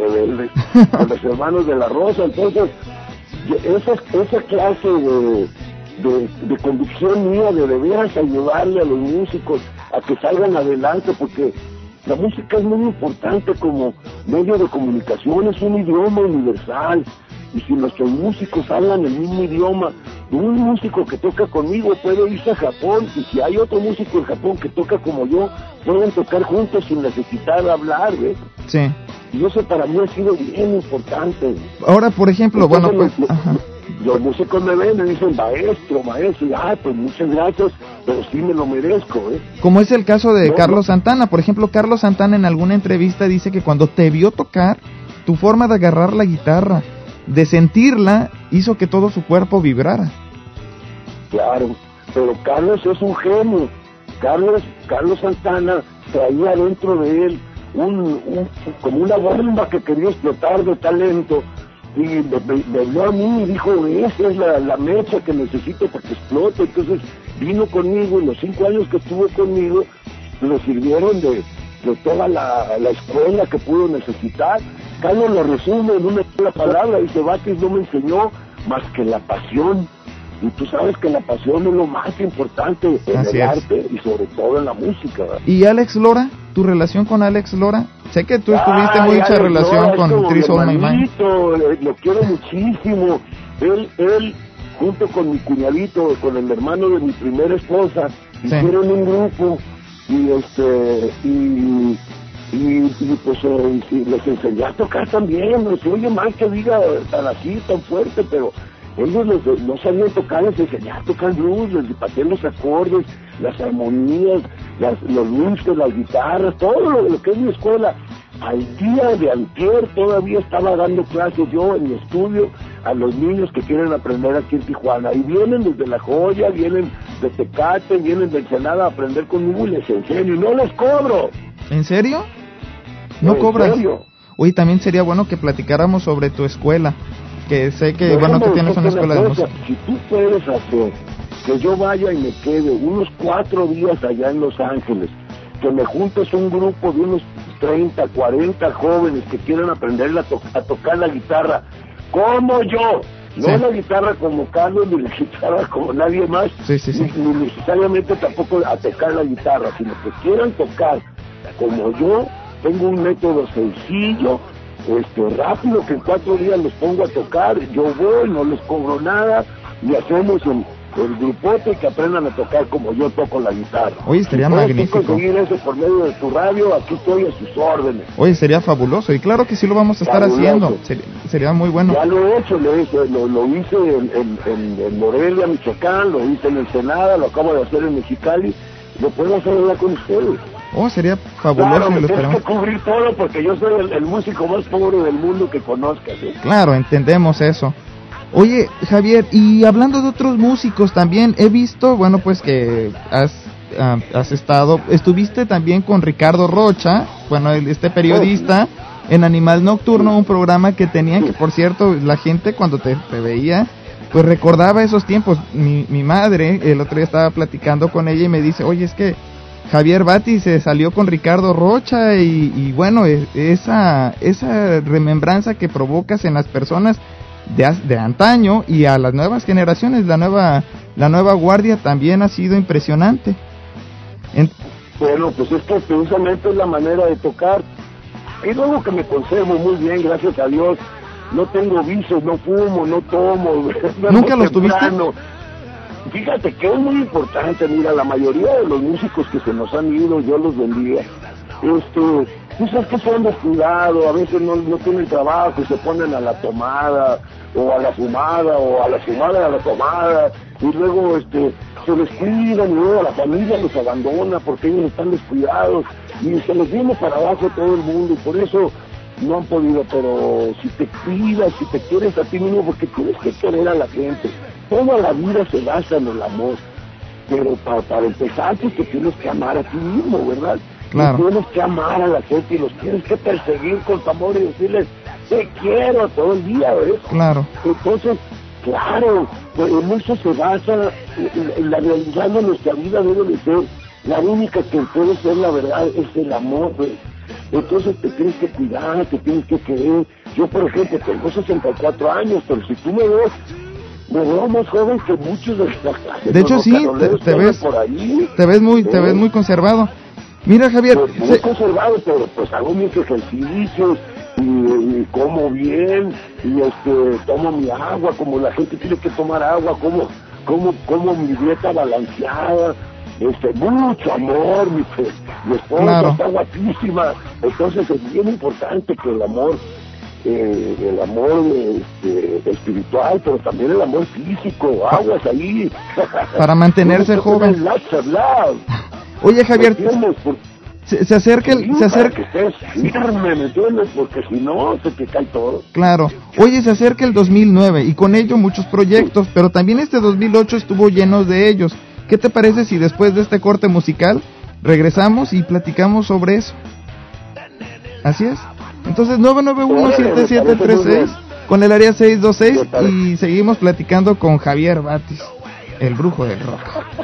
de la Rosa. Entonces, esa clase de convicción mía, de veras ayudarle a los músicos a que salgan adelante, porque la música es muy importante como medio de comunicación, es un idioma universal. Y si nuestros músicos hablan el mismo idioma, un músico que toca conmigo puede irse a Japón, y si hay otro músico en Japón que toca como yo, pueden tocar juntos sin necesitar hablar, ¿ves? Sí. Y eso para mí ha sido bien importante. Ahora, por ejemplo, entonces, bueno, pues... los músicos me ven y me dicen, maestro, y pues muchas gracias, pero sí me lo merezco, ¿eh? Como es el caso de Carlos Santana. Por ejemplo, Carlos Santana en alguna entrevista dice que cuando te vio tocar, tu forma de agarrar la guitarra, de sentirla, hizo que todo su cuerpo vibrara. Claro, pero Carlos es un genio. Carlos Santana traía dentro de él como una bomba que quería explotar de talento, y me vio a mí y dijo, esa es la mecha que necesito para que explote. Entonces vino conmigo, y los 5 años que estuvo conmigo lo sirvieron de toda la escuela que pudo necesitar. Carlos lo resume en una sola palabra, dice, Batis no me enseñó más que la pasión. Y tú sabes que la pasión es lo más importante en el arte y sobre todo en la música, ¿verdad? ¿Y Alex Lora? ¿Tu relación con Alex Lora? Sé que tú tuviste mucha Alex relación Lora con Chris All My Mind. Lo quiero muchísimo. Él, junto con mi cuñadito, con el hermano de mi primera esposa, hicieron un grupo, y pues les enseñé a tocar también. No se oye mal que diga tan así, tan fuerte, pero ellos no sabían tocar, les enseñé a tocar blues, les pasé los acordes, las armonías, los riffs, las guitarras, todo lo que es mi escuela. Al día de antier todavía estaba dando clases yo en mi estudio a los niños que quieren aprender aquí en Tijuana, y vienen desde La Joya, vienen de Tecate, vienen de Ensenada a aprender conmigo, y les enseño y no les cobro. ¿En serio? ¿No cobras? ¿En serio? Oye, también sería bueno que platicáramos sobre tu escuela, que sé que, bueno, que tienes una escuela de música. Si tú puedes hacer que yo vaya y me quede unos 4 días allá en Los Ángeles, que me juntes un grupo de unos 30, 40 jóvenes que quieren aprender a tocar la guitarra, como yo, no la guitarra como Carlos, ni la guitarra como nadie más, ni necesariamente tampoco a tocar la guitarra, sino que quieran tocar como yo. Tengo un método sencillo, rápido, que en 4 días los pongo a tocar. Yo voy, no les cobro nada, y hacemos el grupote que aprendan a tocar como yo toco la guitarra. Oye, estaría magnífico. Conseguir eso por medio de tu radio, aquí estoy a sus órdenes. Oye, sería fabuloso, y claro que sí lo vamos a estar haciendo. Sería muy bueno. Ya lo he hecho, lo hice en Morelia, Michoacán, lo hice en Ensenada, lo acabo de hacer en Mexicali, lo puedo hacer allá con ustedes. Oh, sería fabuloso. Claro, y lo tienes que cubrir todo, porque yo soy el músico más pobre del mundo que conozcas, ¿eh? Claro, entendemos eso. Oye, Javier, y hablando de otros músicos también, he visto, bueno, pues que estuviste también con Ricardo Rocha, bueno, este periodista, en Animal Nocturno, un programa que tenían, que por cierto, la gente cuando te veía, pues recordaba esos tiempos. Mi madre, el otro día estaba platicando con ella y me dice, oye, es que Javier Batis se salió con Ricardo Rocha, y bueno, esa remembranza que provocas en las personas de antaño y a las nuevas generaciones, la nueva guardia, también ha sido impresionante. Bueno, pues es que precisamente es la manera de tocar, y luego que me conservo muy bien, gracias a Dios. No tengo vicios, no fumo, no tomo. ¿Nunca los tuviste? Fíjate que es muy importante. Mira, la mayoría de los músicos que se nos han ido, yo los bendiga, tú sabes que son descuidados, a veces no tienen trabajo y se ponen a la tomada, o a la fumada, o a la fumada y a la tomada, y luego se descuidan, y luego la familia los abandona porque ellos están descuidados, y se les viene para abajo todo el mundo, y por eso no han podido. Pero si te cuidas, si te quieres a ti mismo, porque tienes que querer a la gente. Toda la vida se basa en el amor, pero para empezar, pues te tienes que amar a ti mismo, ¿verdad? Claro. Y tienes que amar a la gente y los tienes que perseguir con tu amor y decirles, te quiero todo el día, ¿ves? Claro. Entonces, claro, pues en eso se basa, la realidad de nuestra vida debe de ser, la única que puede ser la verdad es el amor, ¿ves? Entonces te tienes que cuidar, te tienes que querer. Yo, por ejemplo, tengo 64 años, pero si tú me veo más joven que muchos de la clase. De hecho, sí, te ves por ahí. Te ves muy conservado. Mira, Javier, Pues muy conservado, pero pues hago mis ejercicios y como bien y tomo mi agua como la gente tiene que tomar agua, como mi dieta balanceada. Mucho amor, mi esposa, claro, está guapísima. Entonces es bien importante que el amor espiritual, pero también el amor físico, aguas ahí. Para mantenerse joven. Oye, Javier, se acerca que estés firme, ¿me entiendes? Porque si no, se te cae todo. Claro. Oye, se acerca el 2009 y con ello muchos proyectos, pero también este 2008 estuvo lleno de ellos. ¿Qué te parece si después de este corte musical regresamos y platicamos sobre eso? Así es. Entonces 991-7736 con el área 626 y seguimos platicando con Javier Batis, el brujo del rock.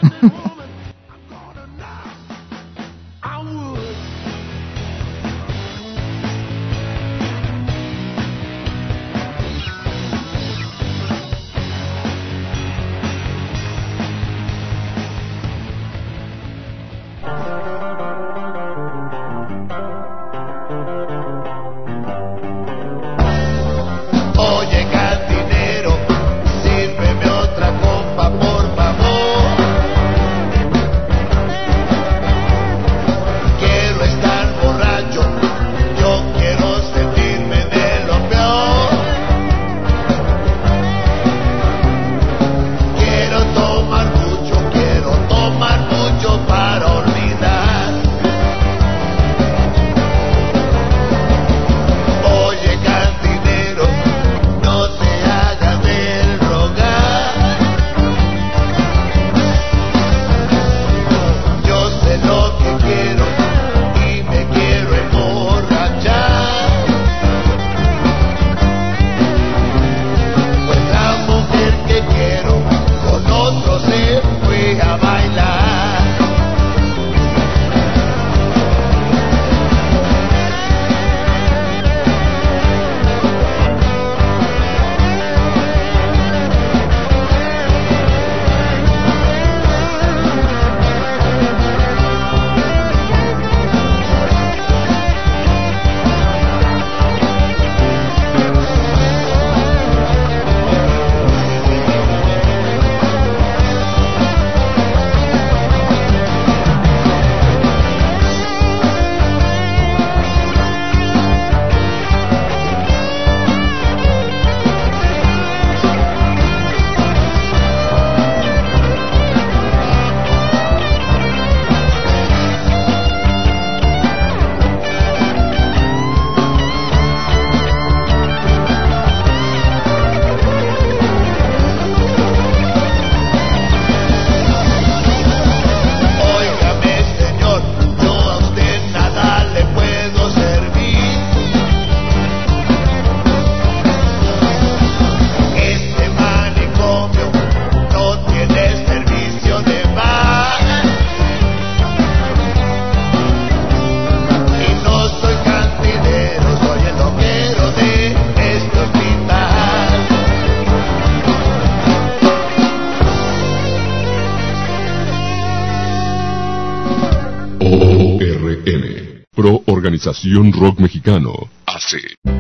Organización Rock Mexicano, AC.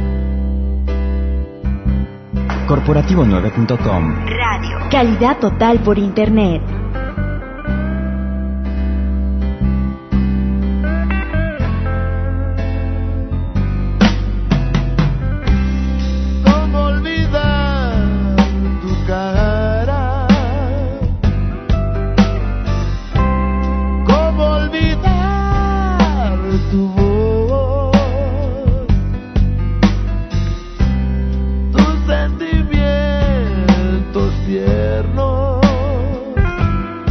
Corporativo9.com. Radio. Calidad total por internet. ¿Cómo olvidar tu cara? ¿Cómo olvidar tu voz? Tus sentimientos tiernos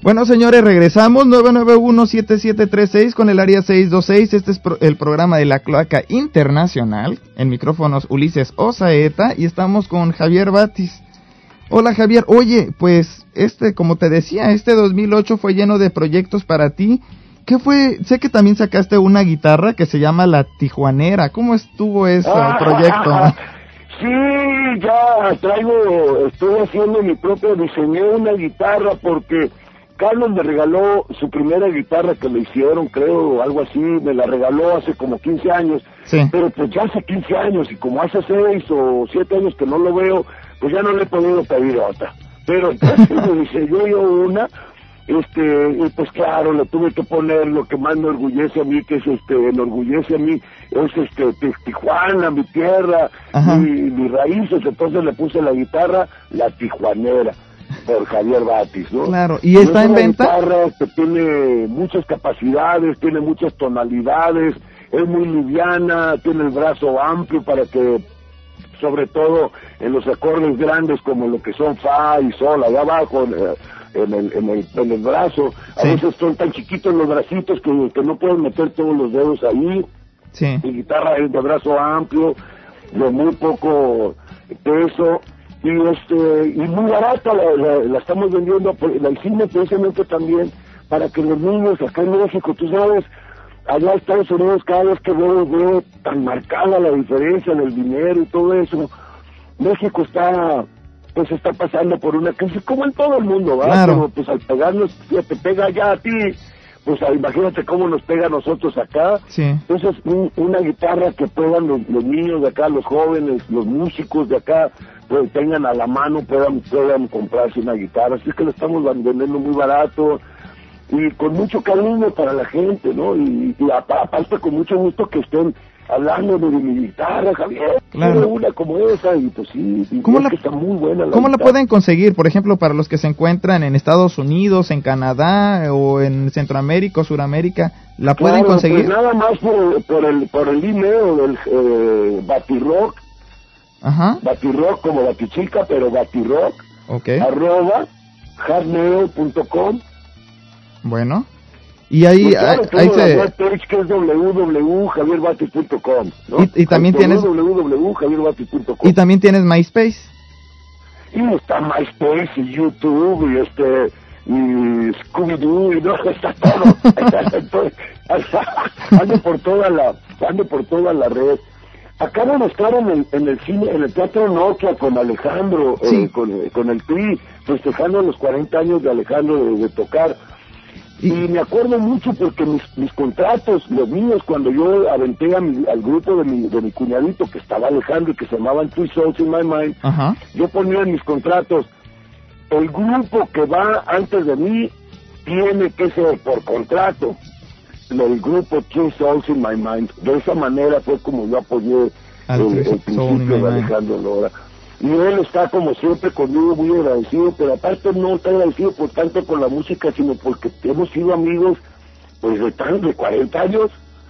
Bueno, señores, regresamos 991-7736 con el área 626. Este es el programa de La Cloaca Internacional. En micrófonos Ulises Osaeta y estamos con Javier Batis. Hola, Javier. Oye, pues como te decía, 2008 fue lleno de proyectos para ti. ¿Qué fue? Sé que también sacaste una guitarra que se llama La Tijuanera. ¿Cómo estuvo ese proyecto? Sí, ya estoy haciendo mi propio, diseñé una guitarra porque Carlos me regaló su primera guitarra que le hicieron, creo, o algo así, me la regaló hace como 15 años, sí. Pero pues ya hace 15 años y como hace 6 o 7 años que no lo veo, pues ya no le he podido pedir otra. Pero entonces me diseñó yo una, y pues claro, le tuve que poner lo que más me enorgullece a mí, que es enorgullece a mí, es Tijuana, mi tierra, mis raíces, entonces le puse la guitarra La Tijuanera. Por Javier Batis, ¿no? Claro, ¿y está en venta? Es una guitarra que tiene muchas capacidades, tiene muchas tonalidades, es muy liviana, tiene el brazo amplio para que, sobre todo en los acordes grandes como lo que son fa y sol, allá abajo en el brazo, a veces son tan chiquitos los bracitos que no pueden meter todos los dedos ahí. Sí. Mi guitarra es de brazo amplio, de muy poco peso. Y muy barata, la estamos vendiendo, la hicimos precisamente también para que los niños acá en México, tú sabes, allá en Estados Unidos cada vez que veo tan marcada la diferencia en el dinero y todo eso, México está pasando por una crisis como en todo el mundo, ¿verdad? Claro. Pero pues al pegarnos, te pega ya a ti, pues imagínate cómo nos pega a nosotros acá. Sí. Entonces una guitarra que puedan los niños de acá, los jóvenes, los músicos de acá, pues tengan a la mano, puedan comprarse una guitarra. Así es que lo estamos vendiendo muy barato y con mucho cariño para la gente, ¿no? Y aparte con mucho gusto que estén hablando de mi guitarra, Javier. Claro. Una como esa y pues sí, que está muy buena ¿Cómo la pueden conseguir? Por ejemplo, para los que se encuentran en Estados Unidos, en Canadá o en Centroamérica o Suramérica, ¿la pueden conseguir? Pues nada más por el email del Batirock. Ajá. Batirock como Batichica, pero Batirock. Okay. @hotmail.com. Bueno. Y ahí, ahí se... webpage que es www.javierbatis.com, ¿no? Y también tienes... www.javierbatis.com. Y también tienes MySpace. Y está MySpace y YouTube y Scooby-Doo y no, está todo. Ando por toda la red. Acabo de estar en el cine, en el Teatro Nokia con Alejandro, sí. con el Tri, festejando los 40 años de Alejandro de tocar. Y me acuerdo mucho porque mis contratos, los míos, cuando yo aventé al grupo de mi cuñadito, que estaba Alejandro y que se llamaban Three Souls in My Mind, ajá, yo ponía en mis contratos, el grupo que va antes de mí tiene que ser por contrato el grupo Three Souls in My Mind. De esa manera fue como yo apoyé el principio de Alejandro Lora. Y él está como siempre conmigo muy agradecido, pero aparte no está agradecido por tanto por la música, sino porque hemos sido amigos pues de 40 años,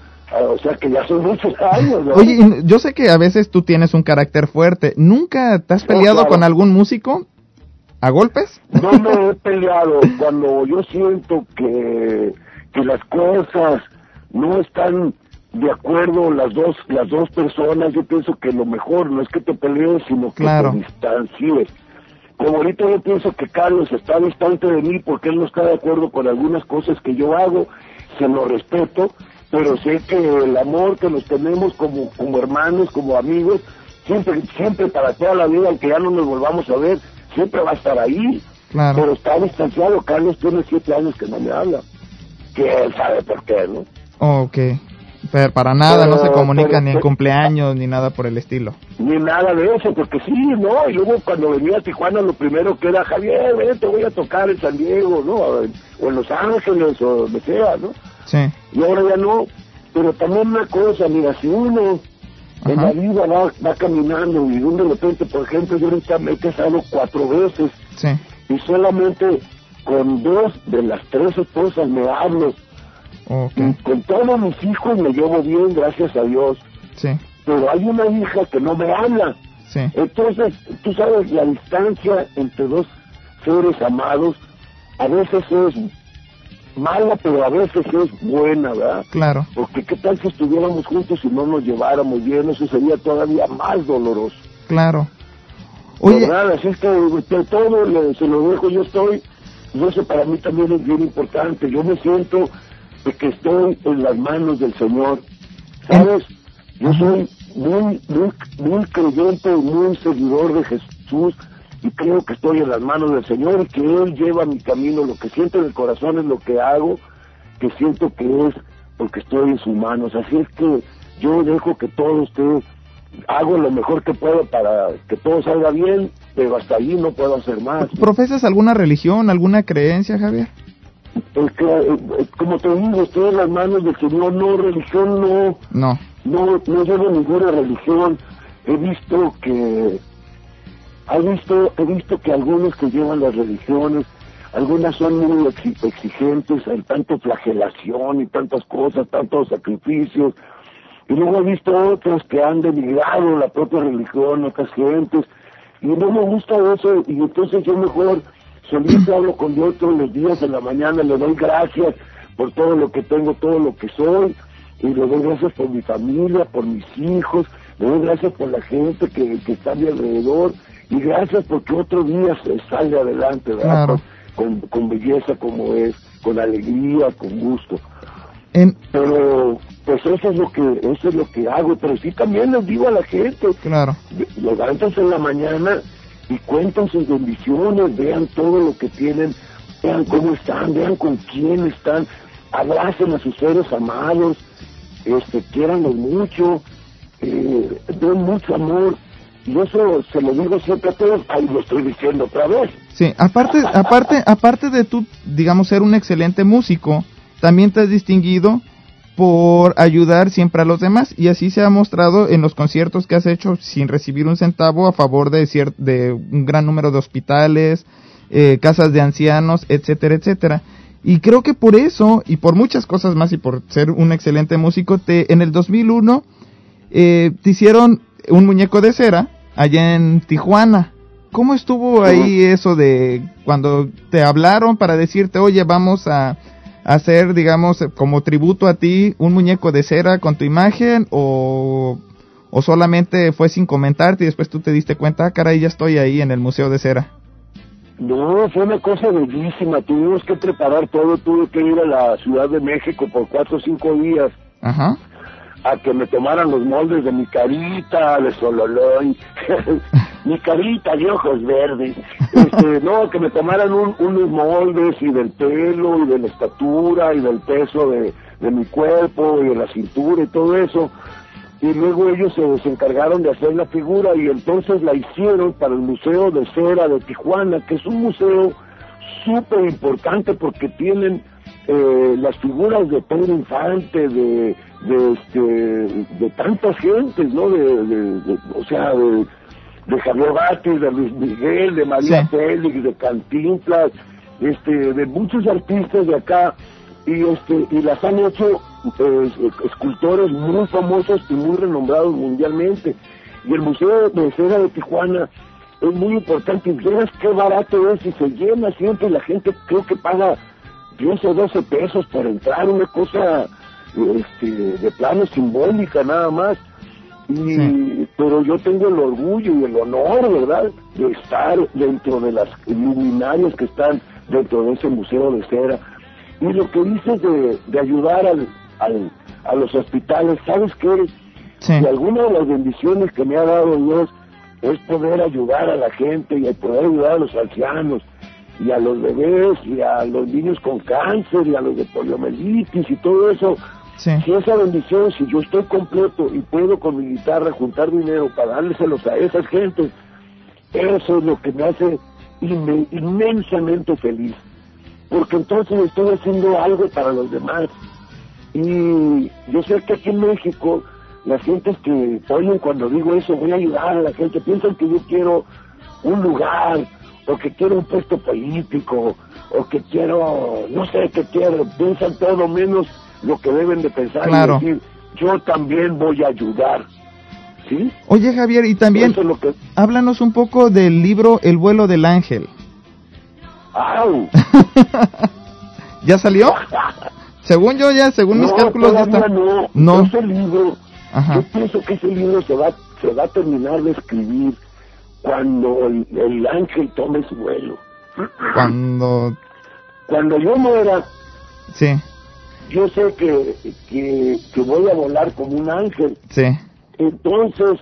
o sea que ya son muchos años, ¿no? Oye, yo sé que a veces tú tienes un carácter fuerte. ¿Nunca te has peleado con algún músico a golpes? No me he peleado. Cuando yo siento que las cosas no están de acuerdo las dos personas, yo pienso que lo mejor no es que te pelees, sino que te distancies. Como ahorita yo pienso que Carlos está distante de mí porque él no está de acuerdo con algunas cosas que yo hago, se lo respeto, pero sé que el amor que nos tenemos como hermanos, como amigos, siempre para toda la vida, aunque ya no nos volvamos a ver, siempre va a estar ahí. Claro. Pero está distanciado. Carlos tiene 7 años que no me habla, que él sabe por qué, ¿no? Ok. Pero para nada, no se comunican ni en cumpleaños ni nada por el estilo. Ni nada de eso, porque sí, ¿no? Y luego cuando venía a Tijuana lo primero que era, Javier, ven, te voy a tocar en San Diego, ¿no? O en Los Ángeles, o donde sea, ¿no? Sí. Y ahora ya no. Pero también una cosa, mira, si uno en la vida va caminando y de repente, por ejemplo, yo ahorita me he casado 4 veces. Sí. Y solamente con 2 de las 3 esposas me hablo. Okay. Con todos mis hijos me llevo bien, gracias a Dios. Sí. Pero hay una hija que no me habla. Sí. Entonces, tú sabes, la distancia entre dos seres amados a veces es mala, pero a veces es buena, ¿verdad? Claro. Porque qué tal si estuviéramos juntos y no nos lleváramos bien, eso sería todavía más doloroso. Claro. Oye, ¿verdad? Así es que todo se lo dejo, y eso para mí también es bien importante. Yo me siento de que estoy en las manos del Señor, ¿sabes? Yo soy muy creyente, muy seguidor de Jesús, y creo que estoy en las manos del Señor, que Él lleva mi camino. Lo que siento en el corazón es lo que hago, que siento que es porque estoy en sus manos. Así es que yo dejo que todo esté, hago lo mejor que puedo para que todo salga bien, pero hasta ahí no puedo hacer más. ¿Profesas alguna religión, alguna creencia, Javier? Como te digo, estoy en las manos del Señor. No, religión no llevo ninguna religión. He visto que algunos que llevan las religiones, algunas son muy exigentes, hay tanta flagelación y tantas cosas, tantos sacrificios, y luego he visto otros que han denigrado la propia religión, otras gentes, y no me gusta eso, y entonces yo mejor solito hablo con Dios todos los días en la mañana, le doy gracias por todo lo que tengo, todo lo que soy, y le doy gracias por mi familia, por mis hijos, le doy gracias por la gente que está a mi alrededor, y gracias porque otro día se sale adelante, ¿verdad? Claro. Con belleza como es, con alegría, con gusto. Pero pues eso es lo que hago, pero sí también les digo a la gente, claro, levántense en la mañana y cuenten sus bendiciones, vean todo lo que tienen, vean cómo están, vean con quién están, abracen a sus seres amados, quiéranlos mucho, den mucho amor. Y eso se lo digo siempre a todos, ahí lo estoy diciendo otra vez. Sí, aparte de tú, digamos, ser un excelente músico, también te has distinguido por ayudar siempre a los demás, y así se ha mostrado en los conciertos que has hecho sin recibir un centavo a favor de un gran número de hospitales, casas de ancianos, etcétera, etcétera. Y creo que por eso, y por muchas cosas más, y por ser un excelente músico, en el 2001 te hicieron un muñeco de cera allá en Tijuana. ¿Cómo estuvo ahí eso de cuando te hablaron para decirte, oye, vamos a hacer, digamos, como tributo a ti, un muñeco de cera con tu imagen, o solamente fue sin comentarte y después tú te diste cuenta, caray, ya estoy ahí en el Museo de Cera? No, fue una cosa bellísima, tuvimos que preparar todo, tuve que ir a la Ciudad de México por 4 o 5 días. Ajá. A que me tomaran los moldes de mi carita, de Sololoy, mi carita de ojos verdes, que me tomaran unos moldes, y del pelo, y de la estatura, y del peso de mi cuerpo, y de la cintura, y todo eso, y luego ellos se encargaron de hacer la figura, y entonces la hicieron para el Museo de Cera de Tijuana, que es un museo súper importante porque tienen las figuras de Pedro Infante, de tantas gentes, ¿no? De Javier Batis, de Luis Miguel, de María Félix, de Cantinflas, de muchos artistas de acá, y las han hecho escultores muy famosos y muy renombrados mundialmente. Y el Museo de Cera de Tijuana es muy importante, y verás qué barato es, y se llena siempre, la gente creo que paga 10 o 12 pesos para entrar, una cosa de plano simbólica nada más, pero yo tengo el orgullo y el honor, ¿verdad?, de estar dentro de las luminarias que están dentro de ese Museo de Cera. Y lo que dices de ayudar a los hospitales, ¿sabes qué? Sí. Y alguna de las bendiciones que me ha dado Dios es poder ayudar a la gente y poder ayudar a los ancianos y a los bebés y a los niños con cáncer y a los de poliomielitis y todo eso. Sí. Si esa bendición, si yo estoy completo y puedo con mi guitarra juntar dinero para dárselos a esas gentes, eso es lo que me hace inmensamente feliz, porque entonces estoy haciendo algo para los demás. Y yo sé que aquí en México las gentes que oyen cuando digo eso, voy a ayudar a la gente, piensan que yo quiero un lugar, o que quiero un puesto político, o que quiero, no sé qué quiero, piensan todo menos lo que deben de pensar. Claro. Y decir, yo también voy a ayudar, ¿sí? Oye, Javier, y también háblanos un poco del libro El vuelo del ángel. ¡Au! ¿Ya salió? Según yo ya, según mis cálculos ya está. No. Ese libro, Ajá. yo pienso que ese libro se va a terminar de escribir cuando el ángel tome su vuelo. Cuando yo muera, sí, yo sé que voy a volar como un ángel. sí. Entonces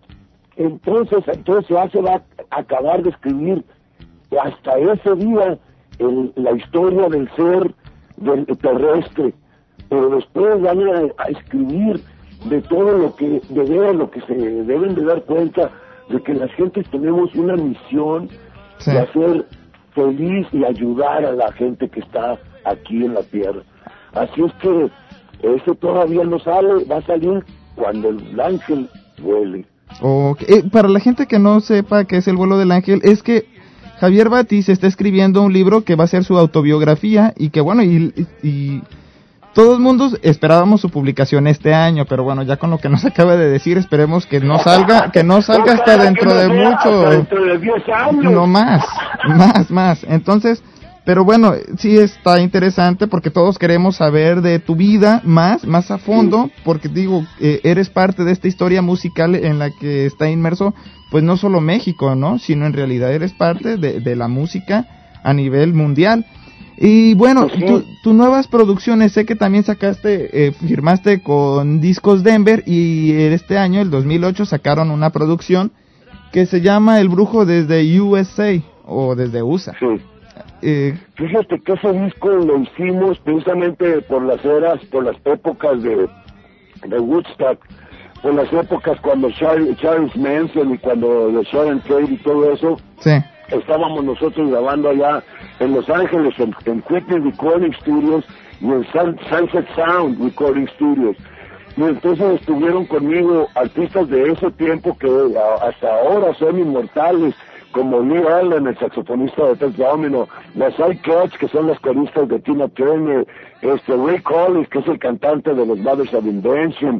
ya se va a acabar de escribir hasta ese día la historia del ser del terrestre, pero después van a escribir de todo lo que se deben de dar cuenta de que las gentes tenemos una misión Sí. de hacer feliz y ayudar a la gente que está aquí en la tierra. Así es que eso todavía no sale, va a salir cuando el ángel vuele. Okay. Para la gente que no sepa qué es el vuelo del ángel, es que Javier Batis está escribiendo un libro que va a ser su autobiografía y que bueno, y todo el mundo esperábamos su publicación este año, pero bueno, ya con lo que nos acaba de decir, esperemos que no salga hasta dentro de mucho, dentro de 10 años. No más. Entonces, pero bueno, sí está interesante porque todos queremos saber de tu vida más a fondo, porque digo, eres parte de esta historia musical en la que está inmerso, pues no solo México, ¿no? Sino en realidad eres parte de la música a nivel mundial. Y bueno, tus nuevas producciones, sé que también firmaste con Discos Denver y este año, el 2008, sacaron una producción que se llama El Brujo desde USA o desde USA. Sí. Fíjate que ese disco lo hicimos precisamente por las épocas de Woodstock, por las épocas cuando Charles Manson y cuando The Sharon Tate y todo eso. Sí. Estábamos nosotros grabando allá en Los Ángeles, en Whitney Recording Studios y en Sunset Sound Recording Studios. Y entonces estuvieron conmigo artistas de ese tiempo que hasta ahora son inmortales, como Lee Allen, el saxofonista de Ted Domino, las Cats, que son las coristas de Tina Turner, Ray Collins, que es el cantante de los Mothers of Invention,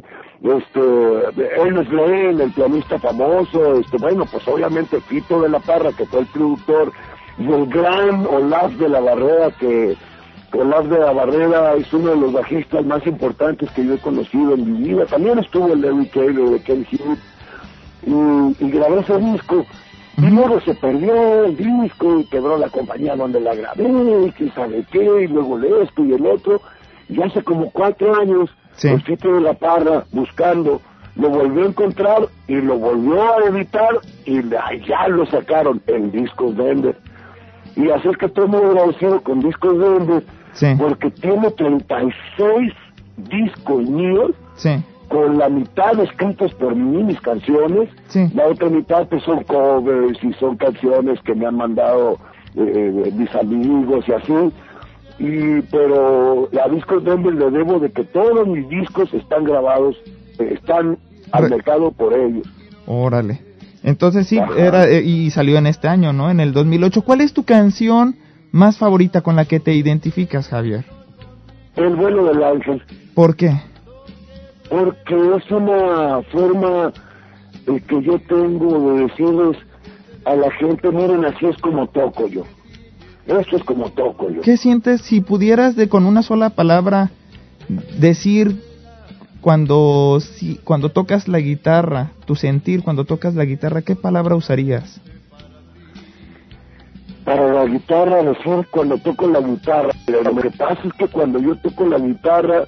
Ernest Lane, el pianista famoso, bueno, pues obviamente Fito de la Parra, que fue el productor, y el gran Olaf de la Barrera, que Olaf de la Barrera es uno de los bajistas más importantes que yo he conocido en mi vida. También estuvo el Larry Taylor de Ken Hughes, y grabé ese disco. Y luego se perdió el disco y quebró la compañía donde la grabé, y quién sabe qué, y luego esto y el otro. Y hace como 4 años, sí, el Fito de la Parra, buscando, lo volvió a encontrar y lo volvió a editar y ya lo sacaron en Discos Denver. Y así es que estoy muy agradecido con Discos Denver, sí, porque tiene 36 discos míos, sí, con la mitad escritos por mí, mis canciones, sí, la otra mitad pues son covers y son canciones que me han mandado mis amigos y así, pero a Discos Denver le debo de que todos mis discos están grabados, están al mercado por ellos. Órale. Entonces sí, y salió en este año, ¿no? En el 2008. ¿Cuál es tu canción más favorita con la que te identificas, Javier? El Vuelo del Ángel. ¿Por qué? Porque es una forma que yo tengo de decirles a la gente, miren, así es como toco yo. Esto es como toco yo. ¿Qué sientes si pudieras con una sola palabra decir cuando tocas la guitarra, tu sentir cuando tocas la guitarra, qué palabra usarías? Para la guitarra, decir cuando toco la guitarra, lo que pasa es que cuando yo toco la guitarra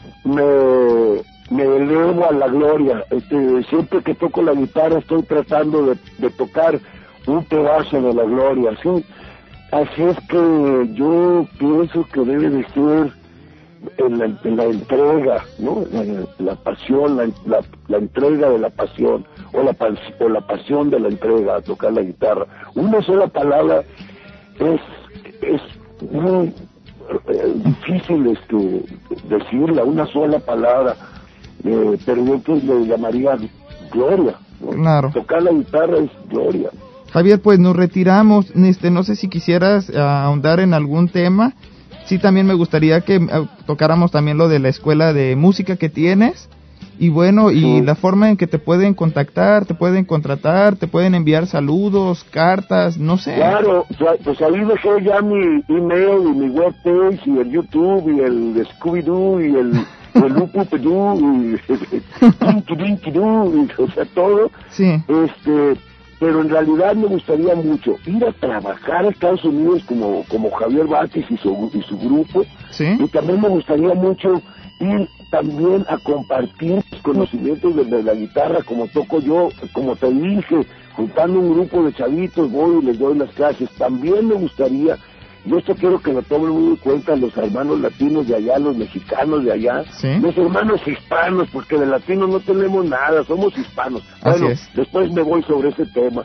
me elevo a la gloria. Siempre que toco la guitarra estoy tratando de tocar un pedazo de la gloria, ¿sí? Así es que yo pienso que debe de ser en la entrega, ¿no? La pasión, la entrega de la pasión, o la pasión de la entrega a tocar la guitarra. Una sola palabra es muy difícil decirla, una sola palabra, pero yo pues le llamaría gloria, ¿no? Claro. Tocar la guitarra es gloria. Javier, pues nos retiramos. No sé si quisieras ahondar en algún tema. Sí, también me gustaría que tocáramos también lo de la escuela de música que tienes Y bueno, y Sí. la forma en que te pueden contactar, te pueden contratar, te pueden enviar saludos, cartas, no sé. Claro, pues ahí dejé ya mi email y mi webpage y el YouTube y el Scooby-Doo y el Lupu-Pedoo y Dinky-Dinky-Doo y o sea, todo. Sí, Pero en realidad me gustaría mucho ir a trabajar a Estados Unidos como Javier Batis y su grupo. sí, Y también me gustaría mucho ir también a compartir mis conocimientos de la guitarra como toco yo, como te dije, juntando un grupo de chavitos, voy y les doy las clases. También me gustaría, y esto quiero que lo tomen muy en cuenta los hermanos latinos de allá, los mexicanos de allá, Sí. los hermanos hispanos, porque de latinos no tenemos nada, somos hispanos. Así Bueno, es. después me voy sobre ese tema.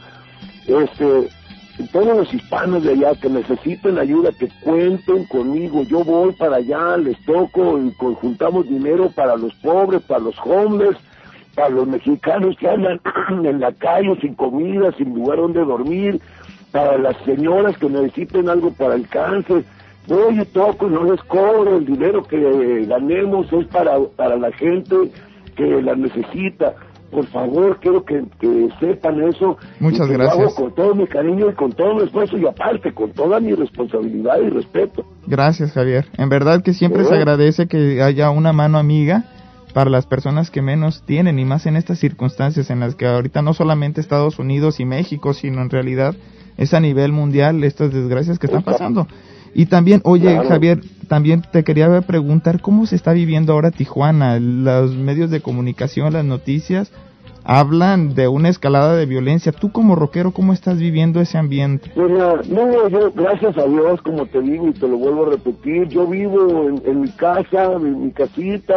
Todos los hispanos de allá que necesiten ayuda, que cuenten conmigo. Yo voy para allá, les toco y juntamos dinero para los pobres, para los homeless, para los mexicanos que andan en la calle sin comida, sin lugar donde dormir, para las señoras que necesiten algo para el cáncer. Voy y toco y no les cobro. El dinero que ganemos es para la gente que la necesita. Por favor, quiero que sepan eso. Muchas y que gracias. Lo hago con todo mi cariño y con todo mi esfuerzo y aparte, con toda mi responsabilidad y respeto. gracias Javier. En verdad que siempre se agradece que haya una mano amiga para las personas que menos tienen, y más en estas circunstancias en las que ahorita no solamente Estados Unidos y México, sino en realidad es a nivel mundial estas desgracias que están pasando. Y también, oye, Claro. Javier, también te quería preguntar cómo se está viviendo ahora Tijuana. Los medios de comunicación, las noticias, hablan de una escalada de violencia. Tú como rockero, ¿cómo estás viviendo ese ambiente? Mira, no, yo, gracias a Dios, como te digo y te lo vuelvo a repetir, yo vivo en mi casa, en mi casita,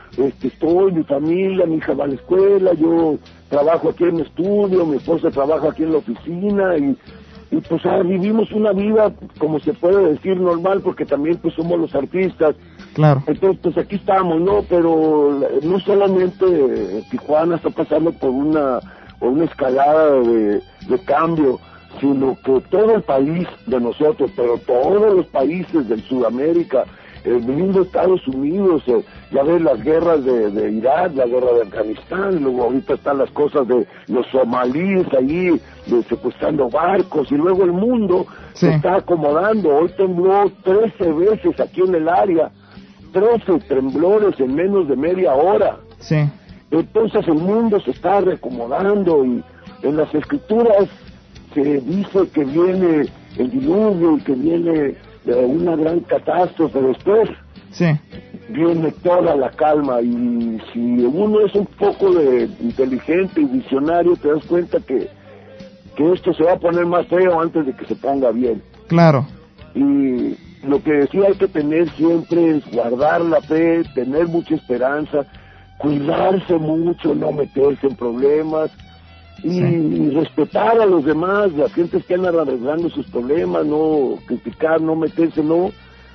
estoy, mi familia, mi hija va a la escuela, yo trabajo aquí en mi estudio, mi esposa trabaja aquí en la oficina y pues vivimos una vida, como se puede decir, normal, porque también pues somos los artistas. Claro. Entonces, pues aquí estamos, ¿no? Pero no solamente Tijuana está pasando por una escalada de cambio, sino que todo el país de nosotros, pero todos los países de Sudamérica, el mismo Estados Unidos, ya ves las guerras de Irak, la guerra de Afganistán, luego ahorita están las cosas de los somalíes ahí, secuestrando barcos, y luego el mundo Sí. se está acomodando. Hoy tembló 13 veces aquí en el área, 13 temblores en menos de media hora. Sí, Entonces el mundo se está reacomodando y en las escrituras se dice que viene el diluvio y que viene una gran catástrofe. Después sí, viene toda la calma, y si uno es un poco de inteligente y visionario, te das cuenta que esto se va a poner más feo antes de que se ponga bien. claro. Y lo que sí hay que tener siempre es guardar la fe, tener mucha esperanza, cuidarse mucho, no meterse en problemas y respetar a los demás, las gentes que andan arreglando sus problemas, no criticar, no meterse, no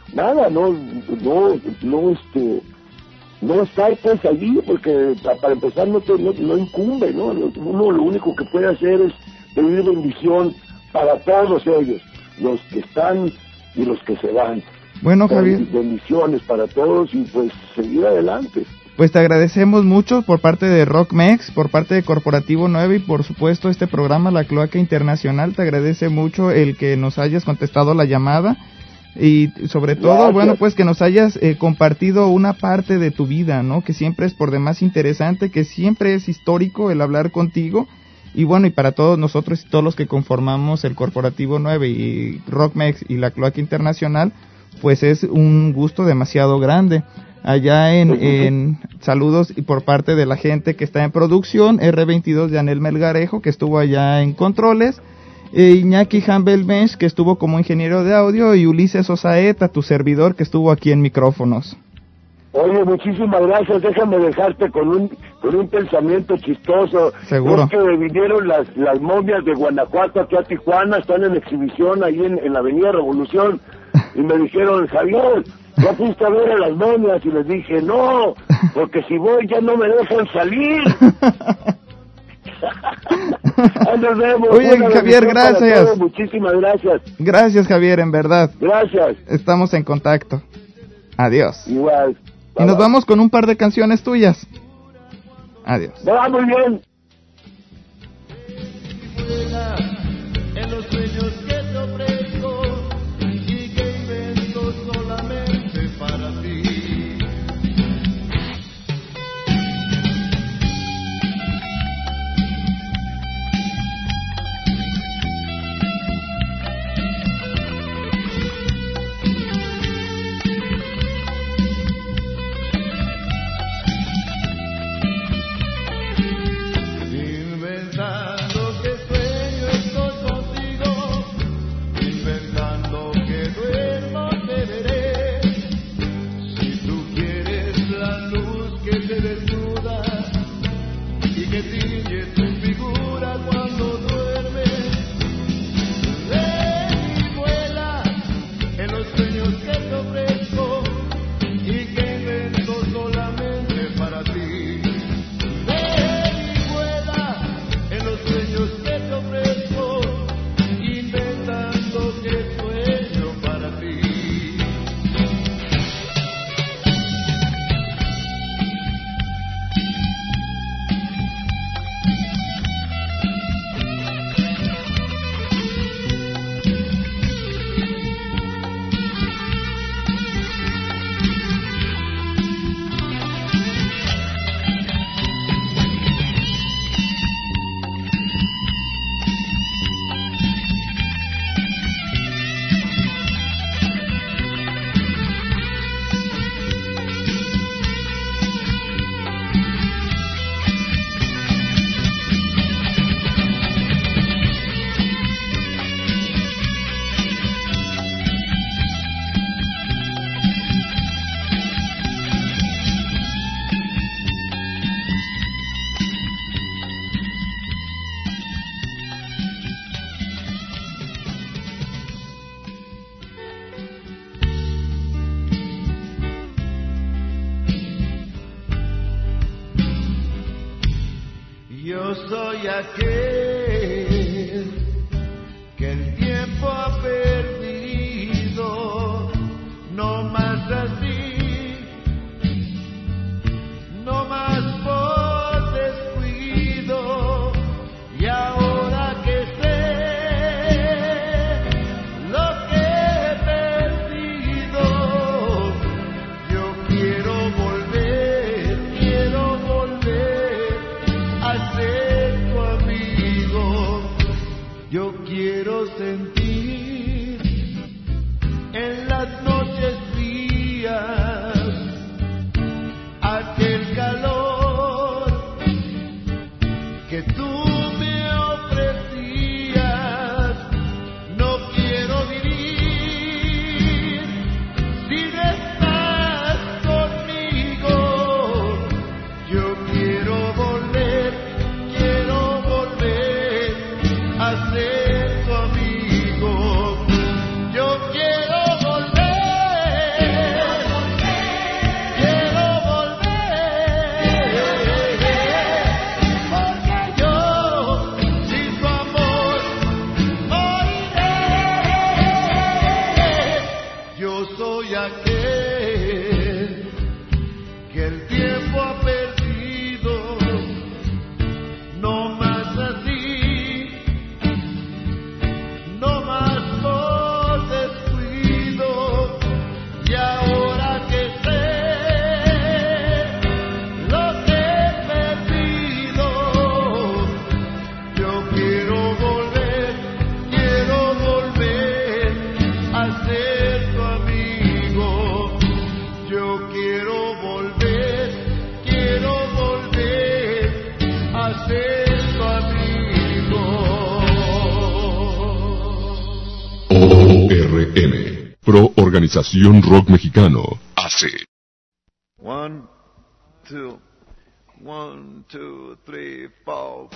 estar pues allí, porque para empezar no incumbe, ¿no? Uno lo único que puede hacer es pedir bendición para todos ellos, los que están y los que se van. Bueno, Javier, Bendiciones para todos y pues seguir adelante. pues te agradecemos mucho por parte de Rockmex, por parte de Corporativo 9 y por supuesto este programa La Cloaca Internacional. Te agradece mucho el que nos hayas contestado la llamada y sobre todo, Gracias. bueno, pues que nos hayas compartido una parte de tu vida, ¿no? Que siempre es por demás interesante, que siempre es histórico el hablar contigo. Y bueno, y para todos nosotros y todos los que conformamos el Corporativo 9 y Rockmex y La Cloaca Internacional, pues es un gusto demasiado grande. Allá en saludos y por parte de la gente que está en producción, R22 de Anel Melgarejo, que estuvo allá en controles, Iñaki Hanbel-Bench, que estuvo como ingeniero de audio, y Ulises Osaeta, tu servidor, que estuvo aquí en micrófonos. Oye, muchísimas gracias. Déjame dejarte con un pensamiento chistoso. Seguro. Es que vinieron las momias de Guanajuato aquí a Tijuana, están en exhibición ahí en la Avenida Revolución, y me dijeron, Javier, ¿ya fuiste a ver a las momias? Y les dije, no, porque si voy ya no me dejan salir. Ahí nos vemos. Oye, Una Javier, bendición para gracias. todos. Muchísimas gracias. Gracias, Javier, en verdad. Gracias. Estamos en contacto. Adiós. Igual. Y nos vamos con un par de canciones tuyas. Adiós. Va muy bien. En los sueños que te ofrezco y que invento solamente para ti. Inventando que sueño estoy contigo, inventando que duermo te veré. Si tú quieres la luz que te desnuda y que tiñe tu figura cuando duermes, ven y vuela en los sueños que te ofrezco y que invento solamente para ti. Sueños que te ofrezco, inventando que sueño para ti. Yo soy aquel que el tiempo ha perdido, no más así, no más por descuido, y ahora que sé lo que he perdido, yo quiero volver a ser tu amigo. Yo quiero sentir en las noches frías aquel calor que tú me ofrecías. No quiero vivir si no estás conmigo. Yo quiero volver a ser tu amigo. Yo quiero volver, porque yo sin tu amor moriré. Yo soy aquel que el tiempo ha perdido, no más así, no más por descuido, y ahora que sé lo que he perdido, yo quiero volver a ser tu amigo. Yo quiero volver a ser tu amigo. ORM, Pro Organización Rock Mexicano, AC. 1, 2, 1, 2, 3, 4.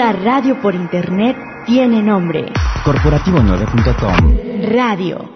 La radio por internet tiene nombre. Corporativo9.com. Radio.